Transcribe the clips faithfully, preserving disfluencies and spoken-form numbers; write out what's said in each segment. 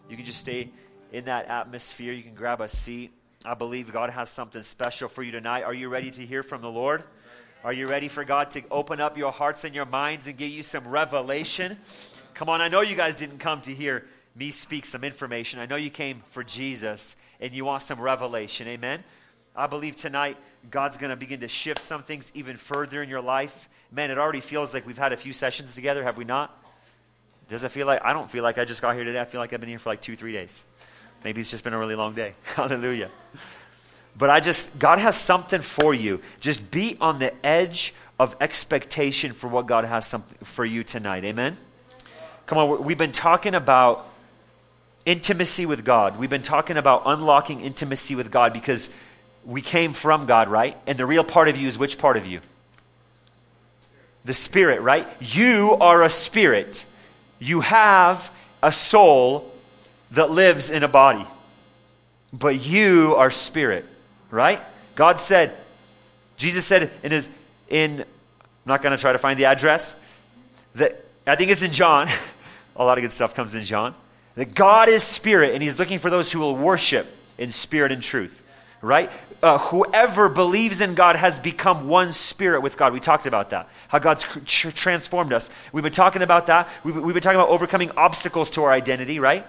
You can just stay in that atmosphere. You can grab a seat. I believe God has something special for you tonight. Are you ready to hear from the Lord? Are you ready for God to open up your hearts and your minds and give you some revelation? Come on, I know you guys didn't come to hear me speak some information. I know you came for Jesus and you want some revelation. Amen? I believe tonight God's going to begin to shift some things even further in your life. Man, it already feels like we've had a few sessions together, have we not? Does it feel like, I don't feel like I just got here today. I feel like I've been here for like two, three days. Maybe it's just been a really long day. Hallelujah. But I just, God has something for you. Just be on the edge of expectation for what God has something for you tonight. Amen? Come on, we've been talking about intimacy with God. We've been talking about unlocking intimacy with God because we came from God, right? And the real part of you is which part of you? The spirit, right? You are a spirit. You have a soul that lives in a body. But you are spirit, right? God said, Jesus said in his, in, I'm not going to try to find the address, that I think it's in John. A lot of good stuff comes in John. That God is spirit and he's looking for those who will worship in spirit and truth, right? Uh, whoever believes in God has become one spirit with God. We talked about that. How God's tr- transformed us. We've been talking about that. We've, we've been talking about overcoming obstacles to our identity, right?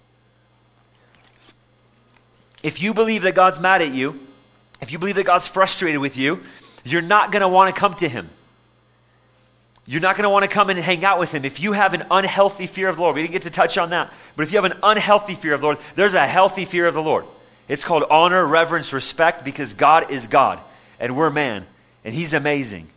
If you believe that God's mad at you, if you believe that God's frustrated with you, you're not going to want to come to him. You're not going to want to come and hang out with him. If you have an unhealthy fear of the Lord, we didn't get to touch on that, but if you have an unhealthy fear of the Lord, there's a healthy fear of the Lord. It's called honor, reverence, respect, because God is God, and we're man, and he's amazing.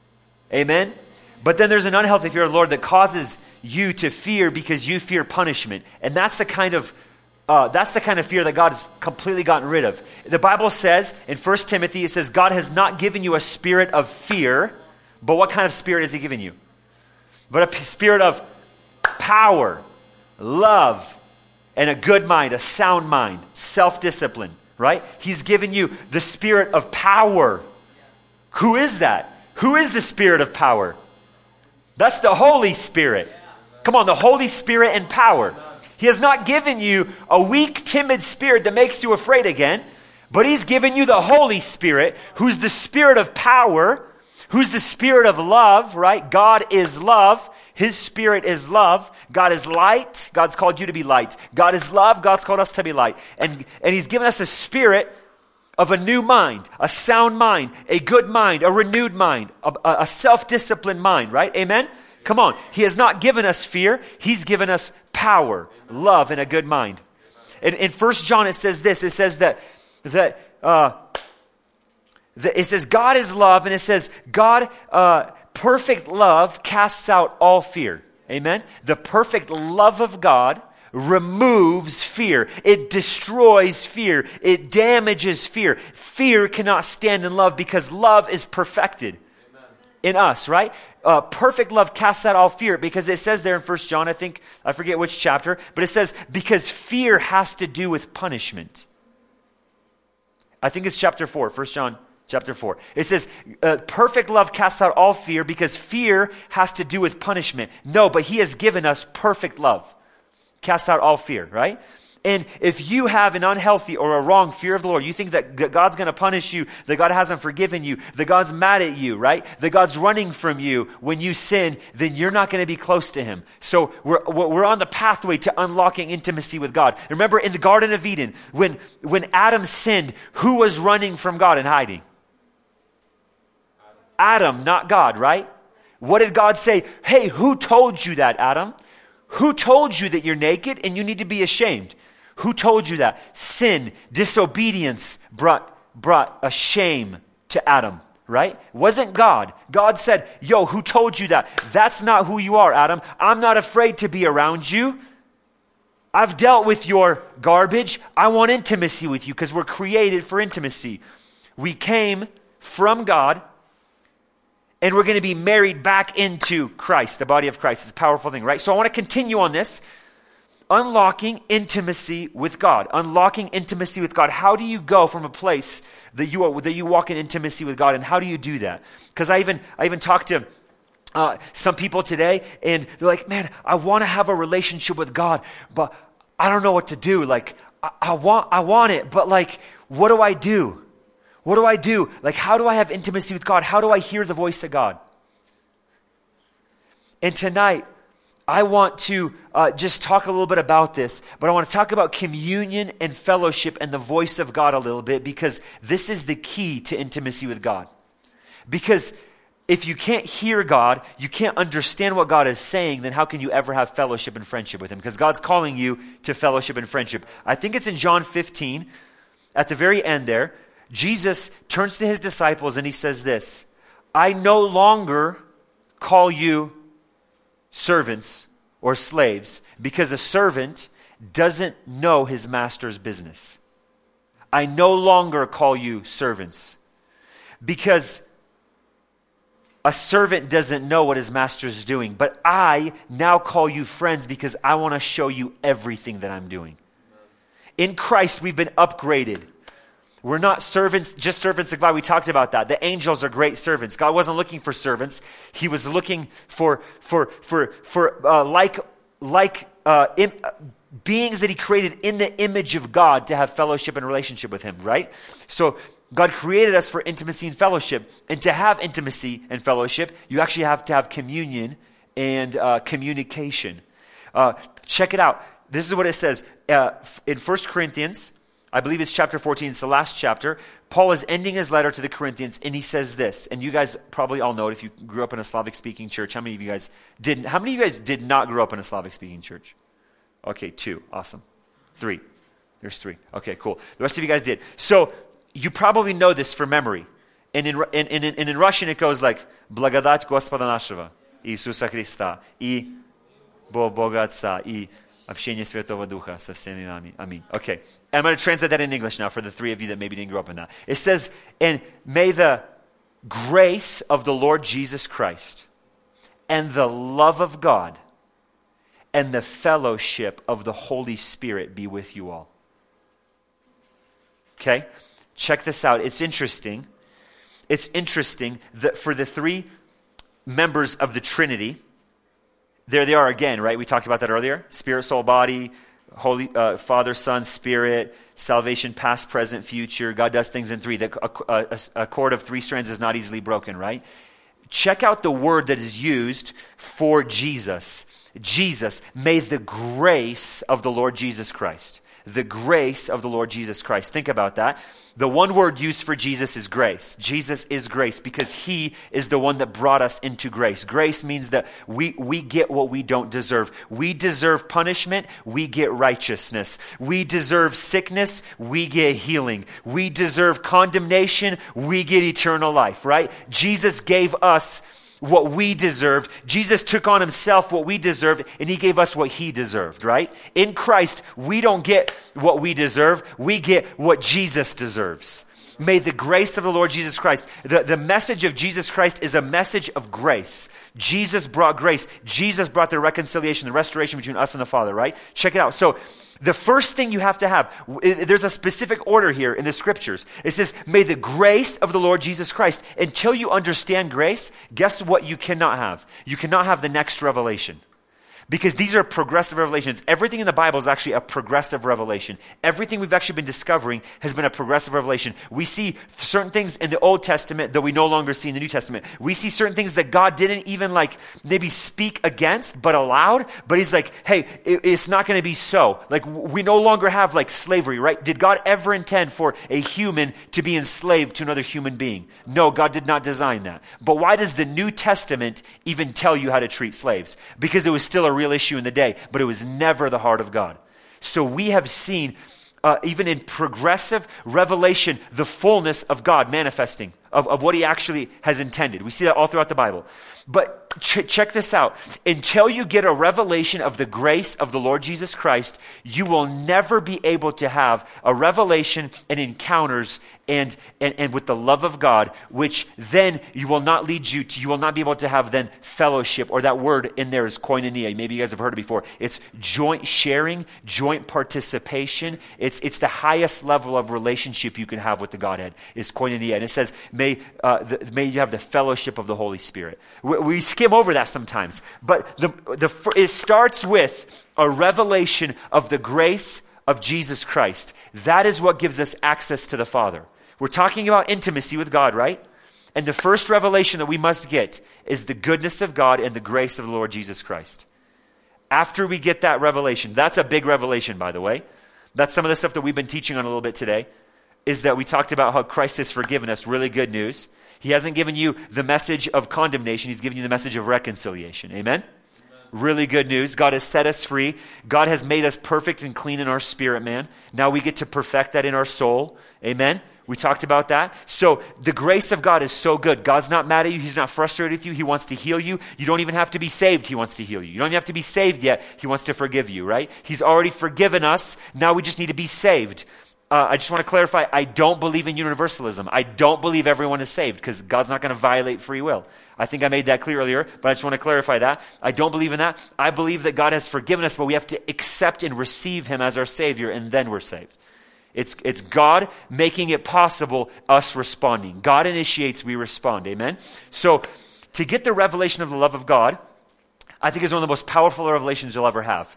Amen? But then there's an unhealthy fear of the Lord that causes you to fear because you fear punishment. And that's the kind of uh, that's the kind of fear that God has completely gotten rid of. The Bible says in First Timothy, it says, God has not given you a spirit of fear, but what kind of spirit has he given you? But a p- spirit of power, love, and a good mind, a sound mind, self-discipline, right? He's given you the spirit of power. Who is that? Who is the spirit of power? That's the Holy Spirit. Come on, the Holy Spirit and power. He has not given you a weak, timid spirit that makes you afraid again, but he's given you the Holy Spirit, who's the spirit of power, who's the spirit of love, right? God is love. His spirit is love. God is light. God's called you to be light. God is love. God's called us to be light. And, and he's given us a spirit of a new mind, a sound mind, a good mind, a renewed mind, a, a self-disciplined mind, right? Amen? Come on. He has not given us fear. He's given us power, love, and a good mind. In, in First John, it says this. It says that, that, uh, that it says God is love, and it says God, uh, perfect love casts out all fear. Amen? The perfect love of God removes fear. It destroys fear. It damages fear. Fear cannot stand in love because love is perfected Amen. In us, right? Uh, perfect love casts out all fear because it says there in First John, I think, I forget which chapter, but it says because fear has to do with punishment. I think it's chapter four, First John chapter four. It says, uh, perfect love casts out all fear because fear has to do with punishment. No, but he has given us perfect love. Casts out all fear, right? And if you have an unhealthy or a wrong fear of the Lord, you think that God's going to punish you, that God hasn't forgiven you, that God's mad at you, right? That God's running from you when you sin, then you're not going to be close to him. So we're, we're on the pathway to unlocking intimacy with God. Remember in the Garden of Eden, when, when Adam sinned, who was running from God and hiding? Adam, not God, right? What did God say? Hey, who told you that, Adam? Who told you that you're naked and you need to be ashamed? Who told you that? Sin, disobedience brought, brought a shame to Adam, right? It wasn't God. God said, yo, who told you that? That's not who you are, Adam. I'm not afraid to be around you. I've dealt with your garbage. I want intimacy with you because we're created for intimacy. We came from God, and we're going to be married back into Christ, the body of Christ. It's a powerful thing, right? So I want to continue on this. Unlocking intimacy with God. Unlocking intimacy with God. How do you go from a place that you are, that you walk in intimacy with God, and how do you do that? Because I even I even talked to uh, some people today, and they're like, man, I want to have a relationship with God, but I don't know what to do. Like, I, I want, I want it, but like, what do I do? What do I do? Like, how do I have intimacy with God? How do I hear the voice of God? And tonight, I want to uh, just talk a little bit about this, but I want to talk about communion and fellowship and the voice of God a little bit, because this is the key to intimacy with God. Because if you can't hear God, you can't understand what God is saying, then how can you ever have fellowship and friendship with him? Because God's calling you to fellowship and friendship. I think it's in John fifteen, at the very end there, Jesus turns to his disciples and he says this, I no longer call you servants or slaves, because a servant doesn't know his master's business. I no longer call you servants, because a servant doesn't know what his master is doing, but I now call you friends because I want to show you everything that I'm doing. In Christ, we've been upgraded. We're not servants, just servants of God. We talked about that. The angels are great servants. God wasn't looking for servants. He was looking for for for for uh, like like uh, im- beings that he created in the image of God to have fellowship and relationship with him, right? So God created us for intimacy and fellowship. And to have intimacy and fellowship, you actually have to have communion and uh, communication. Uh, check it out. This is what it says uh, in First Corinthians. I believe it's chapter fourteen. It's the last chapter. Paul is ending his letter to the Corinthians, and he says this. And you guys probably all know it if you grew up in a Slavic-speaking church. How many of you guys didn't? How many of you guys did not grow up in a Slavic-speaking church? Okay, two. Awesome. Three. There's three. Okay, cool. The rest of you guys did. So you probably know this from memory. And in, in, in, in, in Russian, it goes like, Благодать Господа нашего, Иисуса Христа, и Бога Отца, и общение Святого Духа со всеми нами. Amen. Okay. I'm going to translate that in English now for the three of you that maybe didn't grow up in that. It says, and may the grace of the Lord Jesus Christ and the love of God and the fellowship of the Holy Spirit be with you all. Okay? Check this out. It's interesting. It's interesting that for the three members of the Trinity, there they are again, right? We talked about that earlier. Spirit, soul, body, Holy uh, Father, Son, Spirit, salvation, past, present, future. God does things in three. The, a, a, a cord of three strands is not easily broken, right? Check out the word that is used for Jesus. Jesus, may the grace of the Lord Jesus Christ. The grace of the Lord Jesus Christ. Think about that. The one word used for Jesus is grace. Jesus is grace because he is the one that brought us into grace. Grace means that we, we get what we don't deserve. We deserve punishment, we get righteousness. We deserve sickness, we get healing. We deserve condemnation, we get eternal life, right? Jesus gave us what we deserved. Jesus took on himself what we deserved, and he gave us what he deserved, right? In Christ, we don't get what we deserve. We get what Jesus deserves. May the grace of the Lord Jesus Christ, the, the message of Jesus Christ is a message of grace. Jesus brought grace. Jesus brought the reconciliation, the restoration between us and the Father, right? Check it out. So the first thing you have to have, there's a specific order here in the scriptures. It says, may the grace of the Lord Jesus Christ. Until you understand grace, guess what you cannot have? You cannot have the next revelation. Because these are progressive revelations. Everything in the Bible is actually a progressive revelation. Everything we've actually been discovering has been a progressive revelation. We see certain things in the Old Testament that we no longer see in the New Testament. We see certain things that God didn't even like maybe speak against, but allowed. But he's like, hey, it, it's not going to be so. Like we no longer have like slavery, right? Did God ever intend for a human to be enslaved to another human being? No, God did not design that. But why does the New Testament even tell you how to treat slaves? Because it was still a real issue in the day, but it was never the heart of God. So we have seen, uh, even in progressive revelation, the fullness of God manifesting, of, of what he actually has intended. We see that all throughout the Bible. But ch- check this out. Until you get a revelation of the grace of the Lord Jesus Christ, you will never be able to have a revelation and encounters and, and, and with the love of God, which then you will not lead you to, you will not be able to have then fellowship, or that word in there is koinonia. Maybe you guys have heard it before. It's joint sharing, joint participation. It's, it's the highest level of relationship you can have with the Godhead is koinonia. And it says, May, uh, the, may you have the fellowship of the Holy Spirit. We, we skim over that sometimes. But the, the, it starts with a revelation of the grace of Jesus Christ. That is what gives us access to the Father. We're talking about intimacy with God, right? And the first revelation that we must get is the goodness of God and the grace of the Lord Jesus Christ. After we get that revelation, that's a big revelation, by the way. That's some of the stuff that we've been teaching on a little bit today, is that we talked about how Christ has forgiven us. Really good news. He hasn't given you the message of condemnation. He's given you the message of reconciliation. Amen? Amen. Really good news. God has set us free. God has made us perfect and clean in our spirit, man. Now we get to perfect that in our soul. Amen? We talked about that. So the grace of God is so good. God's not mad at you. He's not frustrated with you. He wants to heal you. You don't even have to be saved. He wants to heal you. You don't even have to be saved yet. He wants to forgive you, right? He's already forgiven us. Now we just need to be saved. Uh, I just want to clarify, I don't believe in universalism. I don't believe everyone is saved because God's not going to violate free will. I think I made that clear earlier, but I just want to clarify that. I don't believe in that. I believe that God has forgiven us, but we have to accept and receive him as our Savior, and then we're saved. It's, it's God making it possible, us responding. God initiates, we respond. Amen? So to get the revelation of the love of God, I think is one of the most powerful revelations you'll ever have.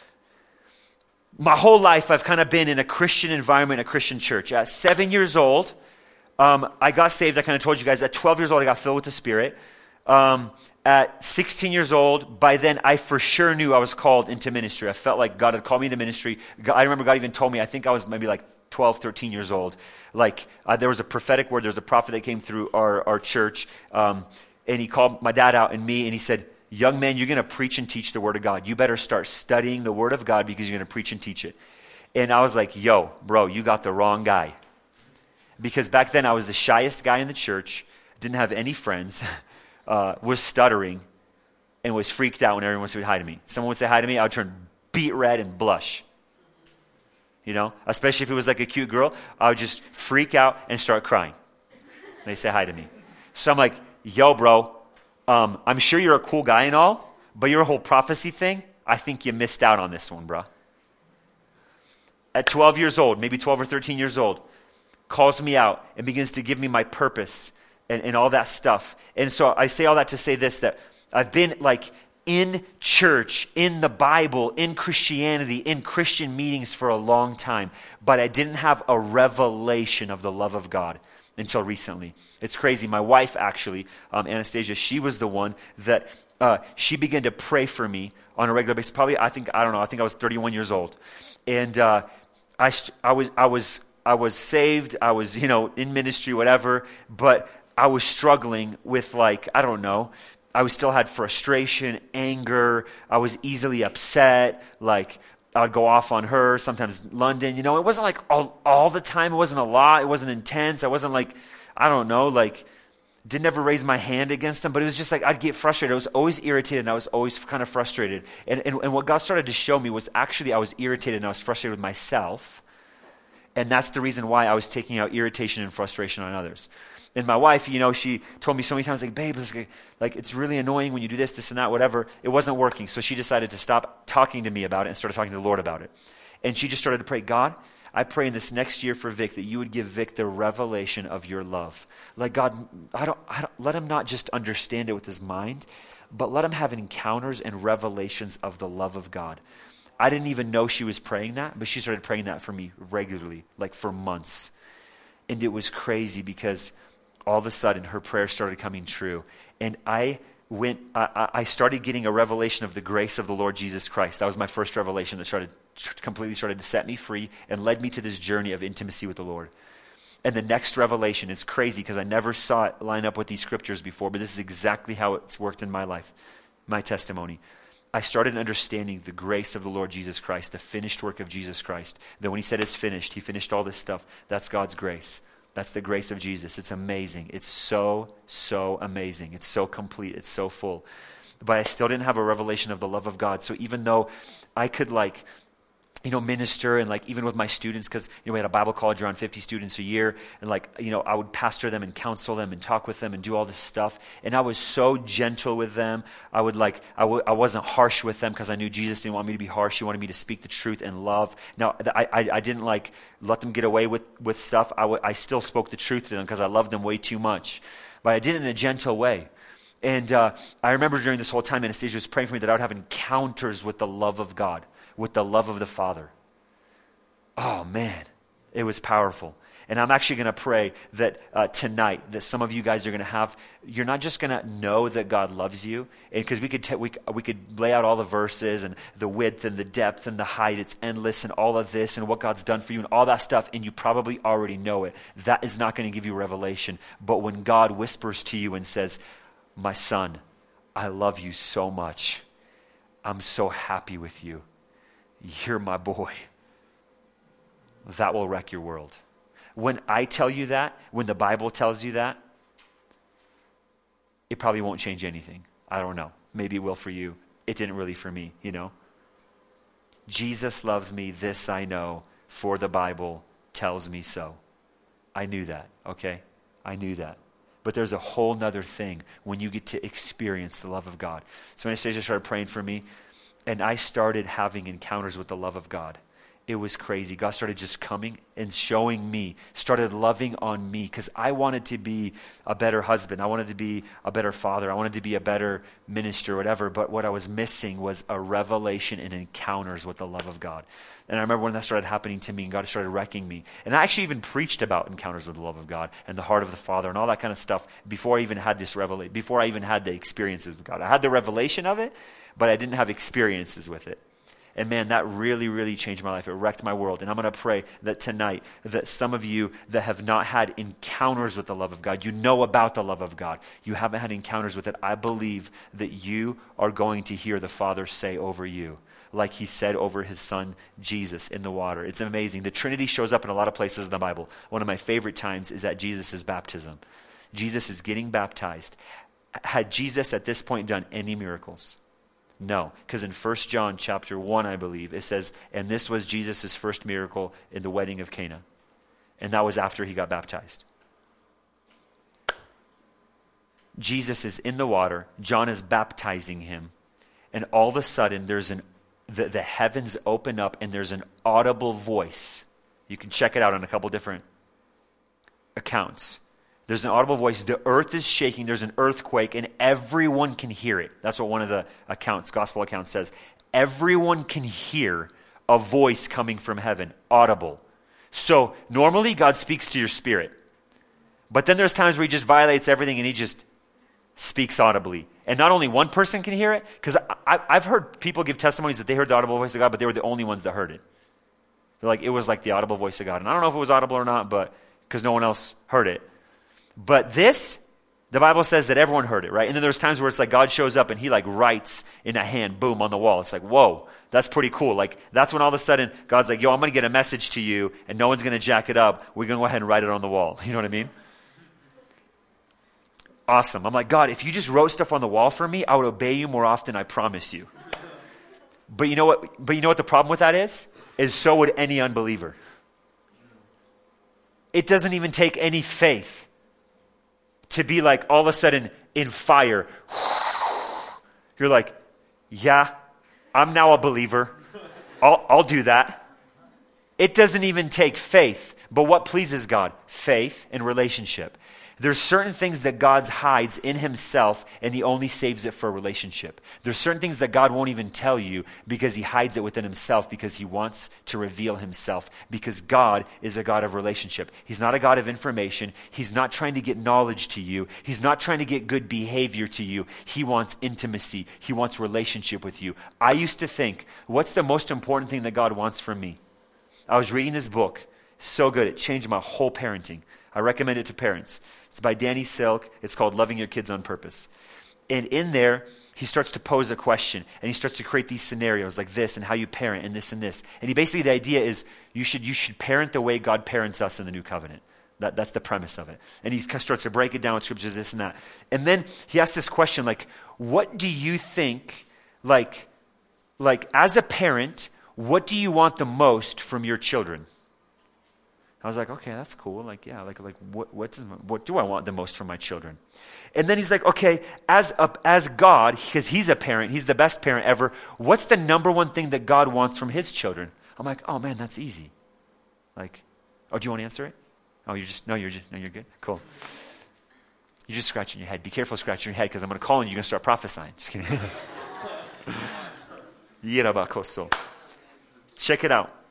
My whole life, I've kind of been in a Christian environment, a Christian church. At seven years old, um, I got saved. I kind of told you guys. At twelve years old, I got filled with the Spirit. Um, at sixteen years old, by then, I for sure knew I was called into ministry. I felt like God had called me into ministry. God, I remember God even told me, I think I was maybe like twelve, thirteen years old. Like uh, there was a prophetic word. There was a prophet that came through our, our church. Um, and he called my dad out and me, and he said, young man, you're going to preach and teach the Word of God. You better start studying the Word of God because you're going to preach and teach it. And I was like, yo, bro, you got the wrong guy. Because back then I was the shyest guy in the church, didn't have any friends, uh, was stuttering, and was freaked out when everyone would say hi to me. Someone would say hi to me, I would turn beet red and blush. You know, especially if it was like a cute girl, I would just freak out and start crying. They say hi to me. So I'm like, yo, bro, Um, I'm sure you're a cool guy and all, but your whole prophecy thing, I think you missed out on this one, bro. At twelve years old, maybe twelve or thirteen years old, calls me out and begins to give me my purpose and, and all that stuff. And so I say all that to say this, that I've been like in church, in the Bible, in Christianity, in Christian meetings for a long time, but I didn't have a revelation of the love of God until recently. It's crazy. My wife, actually, um, Anastasia, she was the one that uh, she began to pray for me on a regular basis. Probably, I think, I don't know. I think I was thirty-one years old, and uh, I, I was, I was, I was saved. I was, you know, in ministry, whatever. But I was struggling with, like, I don't know. I was still had frustration, anger. I was easily upset. Like, I would go off on her. Sometimes London. You know, it wasn't like all all the time. It wasn't a lot. It wasn't intense. I wasn't like, I don't know, like, didn't ever raise my hand against them, but it was just like I'd get frustrated. I was always irritated, and I was always kind of frustrated. And, and, and what God started to show me was actually I was irritated and I was frustrated with myself, and that's the reason why I was taking out irritation and frustration on others. And my wife, you know, she told me so many times, like, babe, it's like, like it's really annoying when you do this, this, and that, whatever. It wasn't working, so she decided to stop talking to me about it and started talking to the Lord about it. And she just started to pray, God, I pray in this next year for Vic that you would give Vic the revelation of your love. Like, God, I don't, I don't, let him not just understand it with his mind, but let him have encounters and revelations of the love of God. I didn't even know she was praying that, but she started praying that for me regularly, like for months. And it was crazy because all of a sudden her prayer started coming true. And I went, I, I started getting a revelation of the grace of the Lord Jesus Christ. That was my first revelation that started completely started to set me free and led me to this journey of intimacy with the Lord. And the next revelation, it's crazy because I never saw it line up with these scriptures before, but this is exactly how it's worked in my life, my testimony. I started understanding the grace of the Lord Jesus Christ, the finished work of Jesus Christ. That when he said it's finished, he finished all this stuff. That's God's grace. That's the grace of Jesus. It's amazing. It's so, so amazing. It's so complete. It's so full. But I still didn't have a revelation of the love of God. So even though I could like you know, minister and like even with my students, because, you know, we had a Bible college around fifty students a year, and like, you know, I would pastor them and counsel them and talk with them and do all this stuff. And I was so gentle with them. I would like, I w- I wasn't harsh with them because I knew Jesus didn't want me to be harsh. He wanted me to speak the truth and love. Now, I, I, I didn't like let them get away with, with stuff. I, w- I still spoke the truth to them because I loved them way too much. But I did it in a gentle way. And uh, I remember during this whole time, Anastasia was praying for me that I would have encounters with the love of God, with the love of the Father. Oh, man, it was powerful. And I'm actually going to pray that uh, tonight, that some of you guys are going to have, you're not just going to know that God loves you, because we could t- we, we could lay out all the verses and the width and the depth and the height, it's endless, and all of this and what God's done for you and all that stuff, and you probably already know it. That is not going to give you revelation. But when God whispers to you and says, my son, I love you so much. I'm so happy with you. You're my boy. That will wreck your world. When I tell you that, when the Bible tells you that, it probably won't change anything. I don't know. Maybe it will for you. It didn't really for me, you know. Jesus loves me, this I know, for the Bible tells me so. I knew that, okay? I knew that. But there's a whole nother thing when you get to experience the love of God. So Anastasia started praying for me, and I started having encounters with the love of God. It was crazy. God started just coming and showing me, started loving on me, because I wanted to be a better husband. I wanted to be a better father. I wanted to be a better minister, whatever. But what I was missing was a revelation and encounters with the love of God. And I remember when that started happening to me and God started wrecking me. And I actually even preached about encounters with the love of God and the heart of the Father and all that kind of stuff before I even had this revelation, before I even had the experiences with God. I had the revelation of it, but I didn't have experiences with it. And man, that really, really changed my life. It wrecked my world. And I'm going to pray that tonight, that some of you that have not had encounters with the love of God, you know about the love of God, you haven't had encounters with it, I believe that you are going to hear the Father say over you, like he said over his son Jesus in the water. It's amazing. The Trinity shows up in a lot of places in the Bible. One of my favorite times is at Jesus' baptism. Jesus is getting baptized. Had Jesus at this point done any miracles? No, because in First John chapter one, I believe, it says, and this was Jesus' first miracle in the wedding of Cana. And that was after he got baptized. Jesus is in the water. John is baptizing him. And all of a sudden, there's an the, the heavens open up and there's an audible voice. You can check it out on a couple different accounts. There's an audible voice. The earth is shaking. There's an earthquake, and everyone can hear it. That's what one of the accounts, gospel accounts says. Everyone can hear a voice coming from heaven, audible. So normally God speaks to your spirit. But then there's times where he just violates everything and he just speaks audibly. And not only one person can hear it, because I've heard people give testimonies that they heard the audible voice of God, but they were the only ones that heard it. They're like, it was like the audible voice of God. And I don't know if it was audible or not, but because no one else heard it. But this, the Bible says that everyone heard it, right? And then there's times where it's like God shows up and he like writes in a hand, boom, on the wall. It's like, whoa, that's pretty cool. Like that's when all of a sudden God's like, yo, I'm going to get a message to you and no one's going to jack it up. We're going to go ahead and write it on the wall. You know what I mean? Awesome. I'm like, God, if you just wrote stuff on the wall for me, I would obey you more often, I promise you. But you know what, but you know what the problem with that is? Is so would any unbeliever. It doesn't even take any faith to be like all of a sudden in fire. You're like, yeah, I'm now a believer. I'll, I'll do that. It doesn't even take faith. But what pleases God? Faith and relationship. There's certain things that God hides in himself and he only saves it for a relationship. There's certain things that God won't even tell you because he hides it within himself because he wants to reveal himself, because God is a God of relationship. He's not a God of information. He's not trying to get knowledge to you. He's not trying to get good behavior to you. He wants intimacy. He wants relationship with you. I used to think, what's the most important thing that God wants from me? I was reading this book. So good. It changed my whole parenting. I recommend it to parents. It's by Danny Silk. It's called Loving Your Kids on Purpose. And in there, he starts to pose a question, and he starts to create these scenarios like this and how you parent and this and this. And he basically, the idea is you should you should parent the way God parents us in the new covenant. That, that's the premise of it. And he starts to break it down with scriptures, this and that. And then he asks this question like, what do you think, like, like as a parent, what do you want the most from your children? I was like, okay, that's cool. Like, yeah, like, like what, what, does, what do I want the most from my children? And then he's like, okay, as a, as God, because he's a parent, he's the best parent ever, what's the number one thing that God wants from his children? I'm like, oh man, that's easy. Like, oh, do you want to answer it? Oh, you're just, no, you're just, no, you're good. Cool. You're just scratching your head. Be careful scratching your head because I'm going to call on you. You're going to start prophesying. Just kidding. Yirabakoso. Check it out.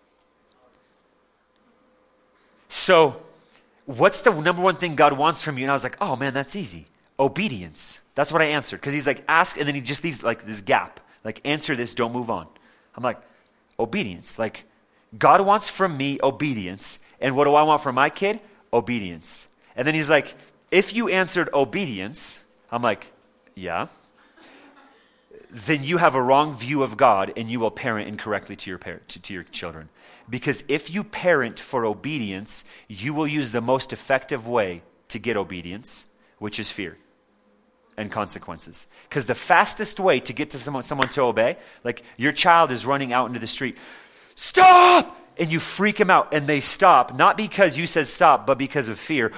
So, what's the number one thing God wants from you? And I was like, oh man, that's easy. Obedience. That's what I answered. Because he's like, ask, and then he just leaves like this gap. Like, answer this, don't move on. I'm like, obedience. Like, God wants from me obedience. And what do I want from my kid? Obedience. And then he's like, if you answered obedience, I'm like, yeah, then you have a wrong view of God and you will parent incorrectly to your par- to, to your children. Because if you parent for obedience, you will use the most effective way to get obedience, which is fear and consequences. Because the fastest way to get to someone, someone to obey, like your child is running out into the street, stop! And you freak them out and they stop, not because you said stop, but because of fear.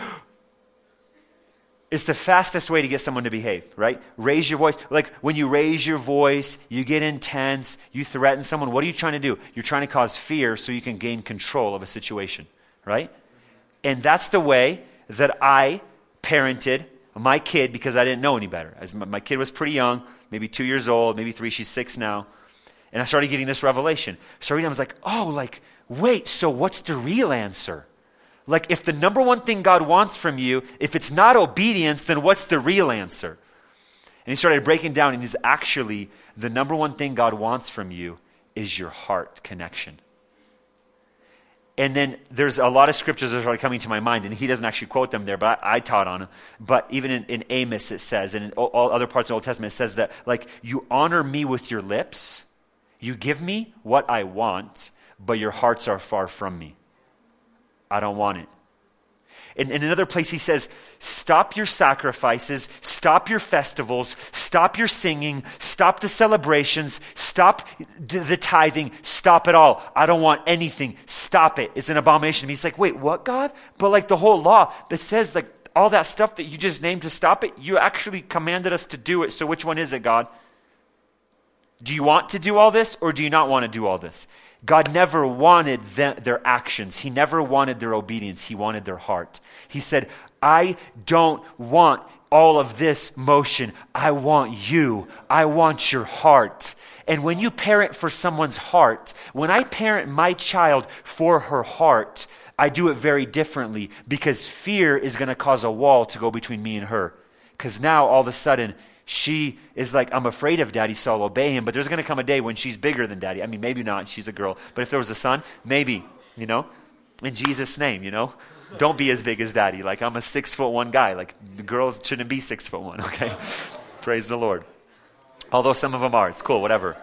It's the fastest way to get someone to behave, right? Raise your voice. Like when you raise your voice, you get intense, you threaten someone. What are you trying to do? You're trying to cause fear so you can gain control of a situation, right? And that's the way that I parented my kid because I didn't know any better. As my, my kid was pretty young, maybe two years old, maybe three, she's six now. And I started getting this revelation. So I was like, oh, like, wait, so what's the real answer? Like, if the number one thing God wants from you, if it's not obedience, then what's the real answer? And he started breaking down, and he's actually, the number one thing God wants from you is your heart connection. And then there's a lot of scriptures that are coming to my mind, and he doesn't actually quote them there, but I, I taught on them. But even in, in Amos it says, and in all, all other parts of the Old Testament, it says that, like, you honor me with your lips, you give me what I want, but your hearts are far from me. I don't want it. In, in another place he says, stop your sacrifices, stop your festivals, stop your singing, stop the celebrations, stop the, the tithing, stop it all. I don't want anything. Stop it. It's an abomination. He's like, wait, what, God? But like the whole law that says like all that stuff that you just named to stop it, you actually commanded us to do it. So which one is it, God? Do you want to do all this or do you not want to do all this? God never wanted them, their actions. He never wanted their obedience. He wanted their heart. He said, I don't want all of this motion. I want you. I want your heart. And when you parent for someone's heart, when I parent my child for her heart, I do it very differently because fear is going to cause a wall to go between me and her. Because now all of a sudden, she is like, I'm afraid of daddy, so I'll obey him. But there's going to come a day when she's bigger than daddy. I mean, maybe not. She's a girl. But if there was a son, maybe, you know, in Jesus' name, you know, don't be as big as daddy. Like I'm a six foot one guy. Like the girls shouldn't be six foot one. Okay. Praise the Lord. Although some of them are. It's cool. Whatever.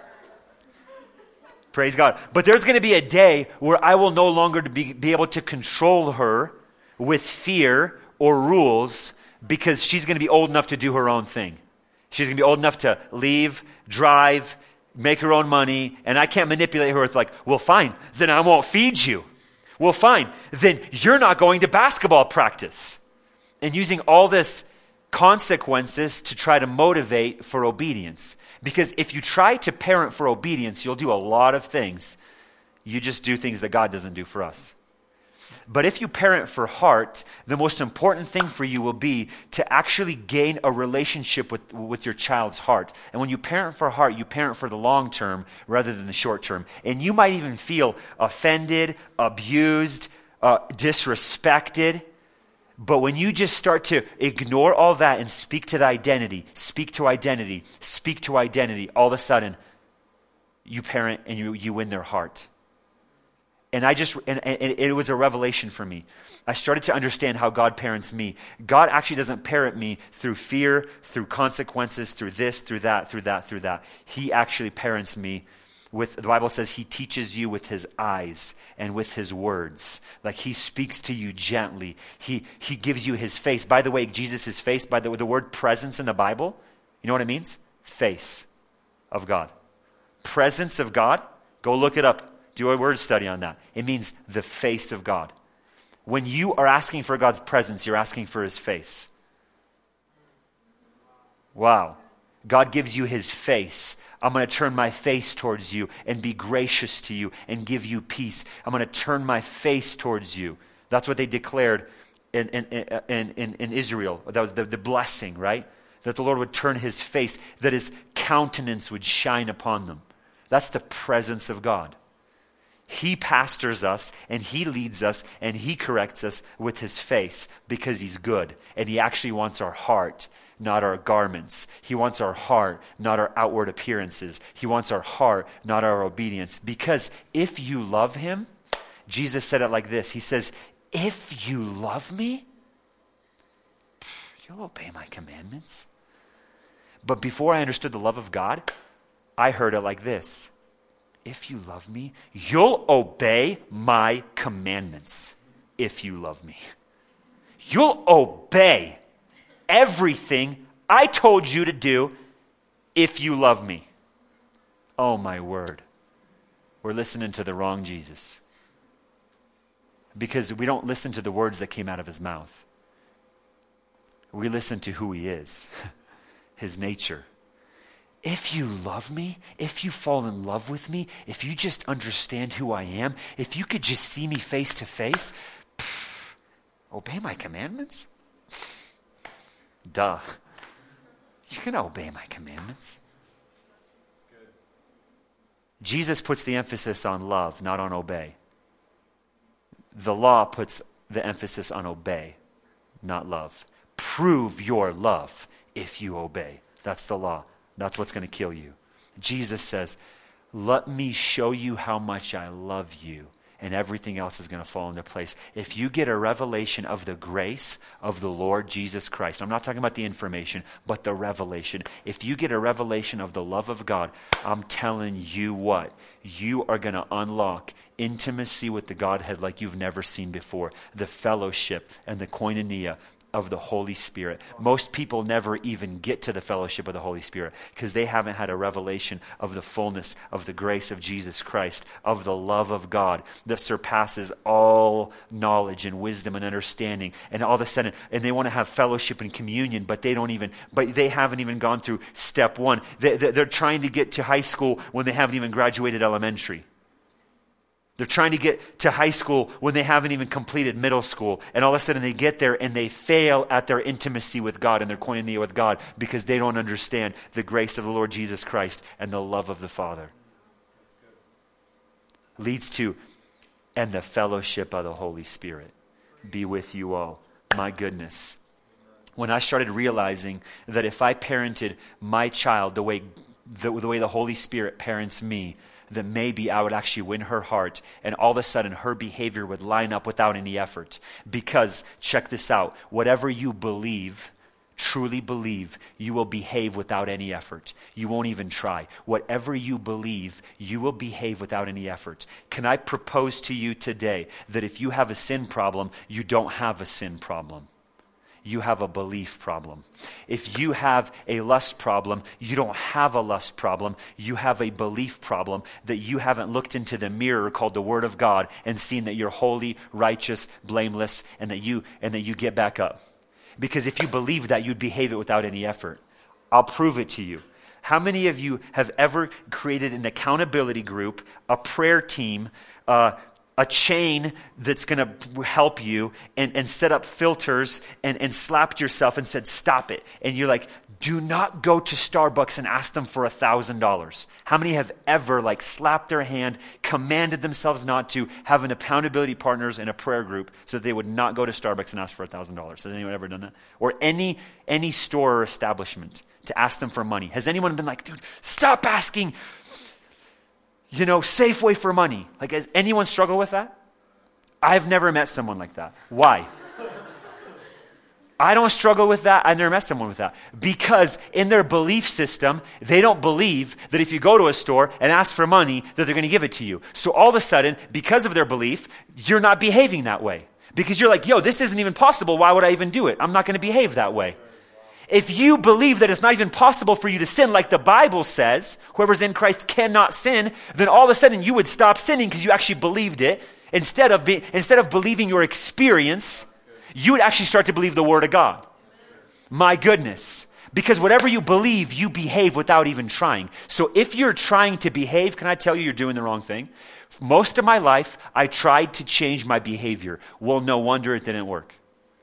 Praise God. But there's going to be a day where I will no longer be, be able to control her with fear or rules because she's going to be old enough to do her own thing. She's going to be old enough to leave, drive, make her own money, and I can't manipulate her with like, well, fine, then I won't feed you. Well, fine, then you're not going to basketball practice. And using all this consequences to try to motivate for obedience. Because if you try to parent for obedience, you'll do a lot of things. You just do things that God doesn't do for us. But if you parent for heart, the most important thing for you will be to actually gain a relationship with, with your child's heart. And when you parent for heart, you parent for the long term rather than the short term. And you might even feel offended, abused, uh, disrespected. But when you just start to ignore all that and speak to the identity, speak to identity, speak to identity, all of a sudden, you parent and you, you win their heart. And I just, and, and it was a revelation for me. I started to understand how God parents me. God actually doesn't parent me through fear, through consequences, through this, through that, through that, through that. He actually parents me with, the Bible says he teaches you with his eyes and with his words. Like he speaks to you gently. He he gives you his face. By the way, Jesus' face, by the, the word presence in the Bible, you know what it means? Face of God. Presence of God Go look it up. Do a word study on that. It means the face of God. When you are asking for God's presence, you're asking for his face. Wow. God gives you his face. I'm going to turn my face towards you and be gracious to you and give you peace. I'm going to turn my face towards you. That's what they declared in, in, in, in, in Israel. That was the, the blessing, right? That the Lord would turn his face, that his countenance would shine upon them. That's the presence of God. He pastors us and he leads us and he corrects us with his face because he's good. And he actually wants our heart, not our garments. He wants our heart, not our outward appearances. He wants our heart, not our obedience. Because if you love him, Jesus said it like this. He says, if you love me, you'll obey my commandments. But before I understood the love of God, I heard it like this. If you love me, you'll obey my commandments. If you love me, you'll obey everything I told you to do if you love me. Oh my word. We're listening to the wrong Jesus. Because we don't listen to the words that came out of his mouth. We listen to who he is, his nature. If you love me, if you fall in love with me, if you just understand who I am, if you could just see me face to face, obey my commandments? Duh. You're going to obey my commandments. Jesus puts the emphasis on love, not on obey. The law puts the emphasis on obey, not love. Prove your love if you obey. That's the law. That's what's going to kill you. Jesus says, let me show you how much I love you, and everything else is going to fall into place. If you get a revelation of the grace of the Lord Jesus Christ, I'm not talking about the information, but the revelation. If you get a revelation of the love of God, I'm telling you what, you are going to unlock intimacy with the Godhead like you've never seen before, the fellowship and the koinonia of the Holy Spirit. Most people never even get to the fellowship of the Holy Spirit because they haven't had a revelation of the fullness of the grace of Jesus Christ, of the love of God that surpasses all knowledge and wisdom and understanding. And all of a sudden, and they want to have fellowship and communion, but they don't even, but they haven't even gone through step one. They, they're trying to get to high school when they haven't even graduated elementary. They're trying to get to high school when they haven't even completed middle school. And all of a sudden they get there and they fail at their intimacy with God and their koinonia with God because they don't understand the grace of the Lord Jesus Christ and the love of the Father. Leads to, and the fellowship of the Holy Spirit be with you all. My goodness. When I started realizing that if I parented my child the way the, the way the Holy Spirit parents me, that maybe I would actually win her heart and all of a sudden her behavior would line up without any effort. Because, check this out, whatever you believe, truly believe, you will behave without any effort. You won't even try. Whatever you believe, you will behave without any effort. Can I propose to you today that if you have a sin problem, you don't have a sin problem? You have a belief problem. If you have a lust problem, you don't have a lust problem. You have a belief problem that you haven't looked into the mirror called the Word of God and seen that you're holy, righteous, blameless, and that you and that you get back up. Because if you believe that, you'd behave it without any effort. I'll prove it to you. How many of you have ever created an accountability group, a prayer team, uh, a chain that's going to help you and, and set up filters and, and slapped yourself and said, stop it. And you're like, do not go to Starbucks and ask them for a thousand dollars. How many have ever like slapped their hand, commanded themselves not to, have an accountability partners in a prayer group so that they would not go to Starbucks and ask for a thousand dollars? Has anyone ever done that? Or any, any store or establishment to ask them for money? Has anyone been like, dude, stop asking You know, Safeway for money? Like, has anyone struggle with that? I've never met someone like that. Why? I don't struggle with that. I've never met someone with that. Because in their belief system, they don't believe that if you go to a store and ask for money, that they're going to give it to you. So all of a sudden, because of their belief, you're not behaving that way. Because you're like, yo, this isn't even possible. Why would I even do it? I'm not going to behave that way. If you believe that it's not even possible for you to sin, like the Bible says, whoever's in Christ cannot sin, then all of a sudden you would stop sinning because you actually believed it. Instead of, be, instead of believing your experience, you would actually start to believe the Word of God. My goodness. Because whatever you believe, you behave without even trying. So if you're trying to behave, can I tell you you're doing the wrong thing? Most of my life, I tried to change my behavior. Well, no wonder it didn't work.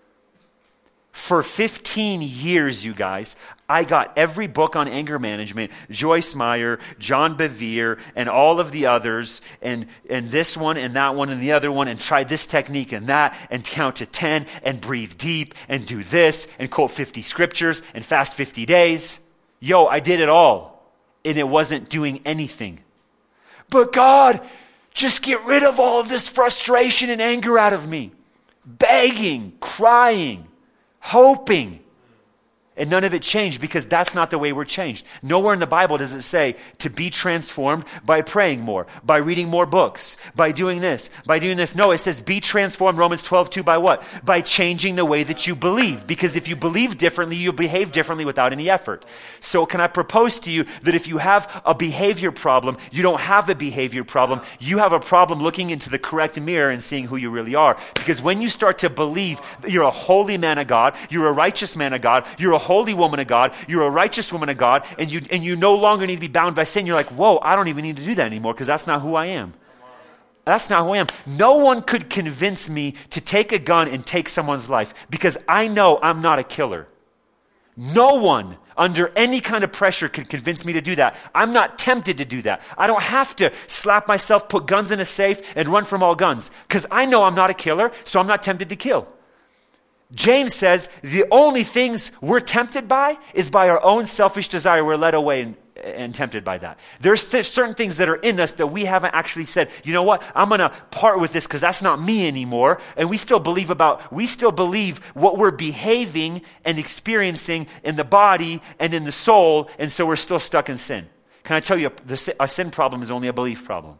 For fifteen years, you guys, I got every book on anger management, Joyce Meyer, John Bevere, and all of the others, and, and this one and that one and the other one, and tried this technique and that, and count to ten, and breathe deep, and do this, and quote fifty scriptures, and fast fifty days. Yo, I did it all, and it wasn't doing anything. But God, just get rid of all of this frustration and anger out of me. Begging, crying, hoping. And none of it changed because that's not the way we're changed. Nowhere in the Bible does it say to be transformed by praying more, by reading more books, by doing this, by doing this. No, it says be transformed, Romans twelve two, by what? By changing the way that you believe. Because if you believe differently, you'll behave differently without any effort. So can I propose to you that if you have a behavior problem, you don't have a behavior problem. You have a problem looking into the correct mirror and seeing who you really are. Because when you start to believe that you're a holy man of God, you're a righteous man of God, you're a holy woman of God, you're a righteous woman of God, and you and you no longer need to be bound by sin. You're like, whoa, I don't even need to do that anymore because that's not who I am. That's not who I am. No one could convince me to take a gun and take someone's life because I know I'm not a killer. No one under any kind of pressure could convince me to do that. I'm not tempted to do that. I don't have to slap myself, put guns in a safe, and run from all guns because I know I'm not a killer, so I'm not tempted to kill. James says the only things we're tempted by is by our own selfish desire. We're led away and, and tempted by that. There's th- certain things that are in us that we haven't actually said, you know what, I'm going to part with this because that's not me anymore. And we still believe about, we still believe what we're behaving and experiencing in the body and in the soul. And so we're still stuck in sin. Can I tell you, the, a sin problem is only a belief problem.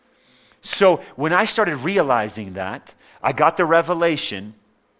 So when I started realizing that, I got the revelation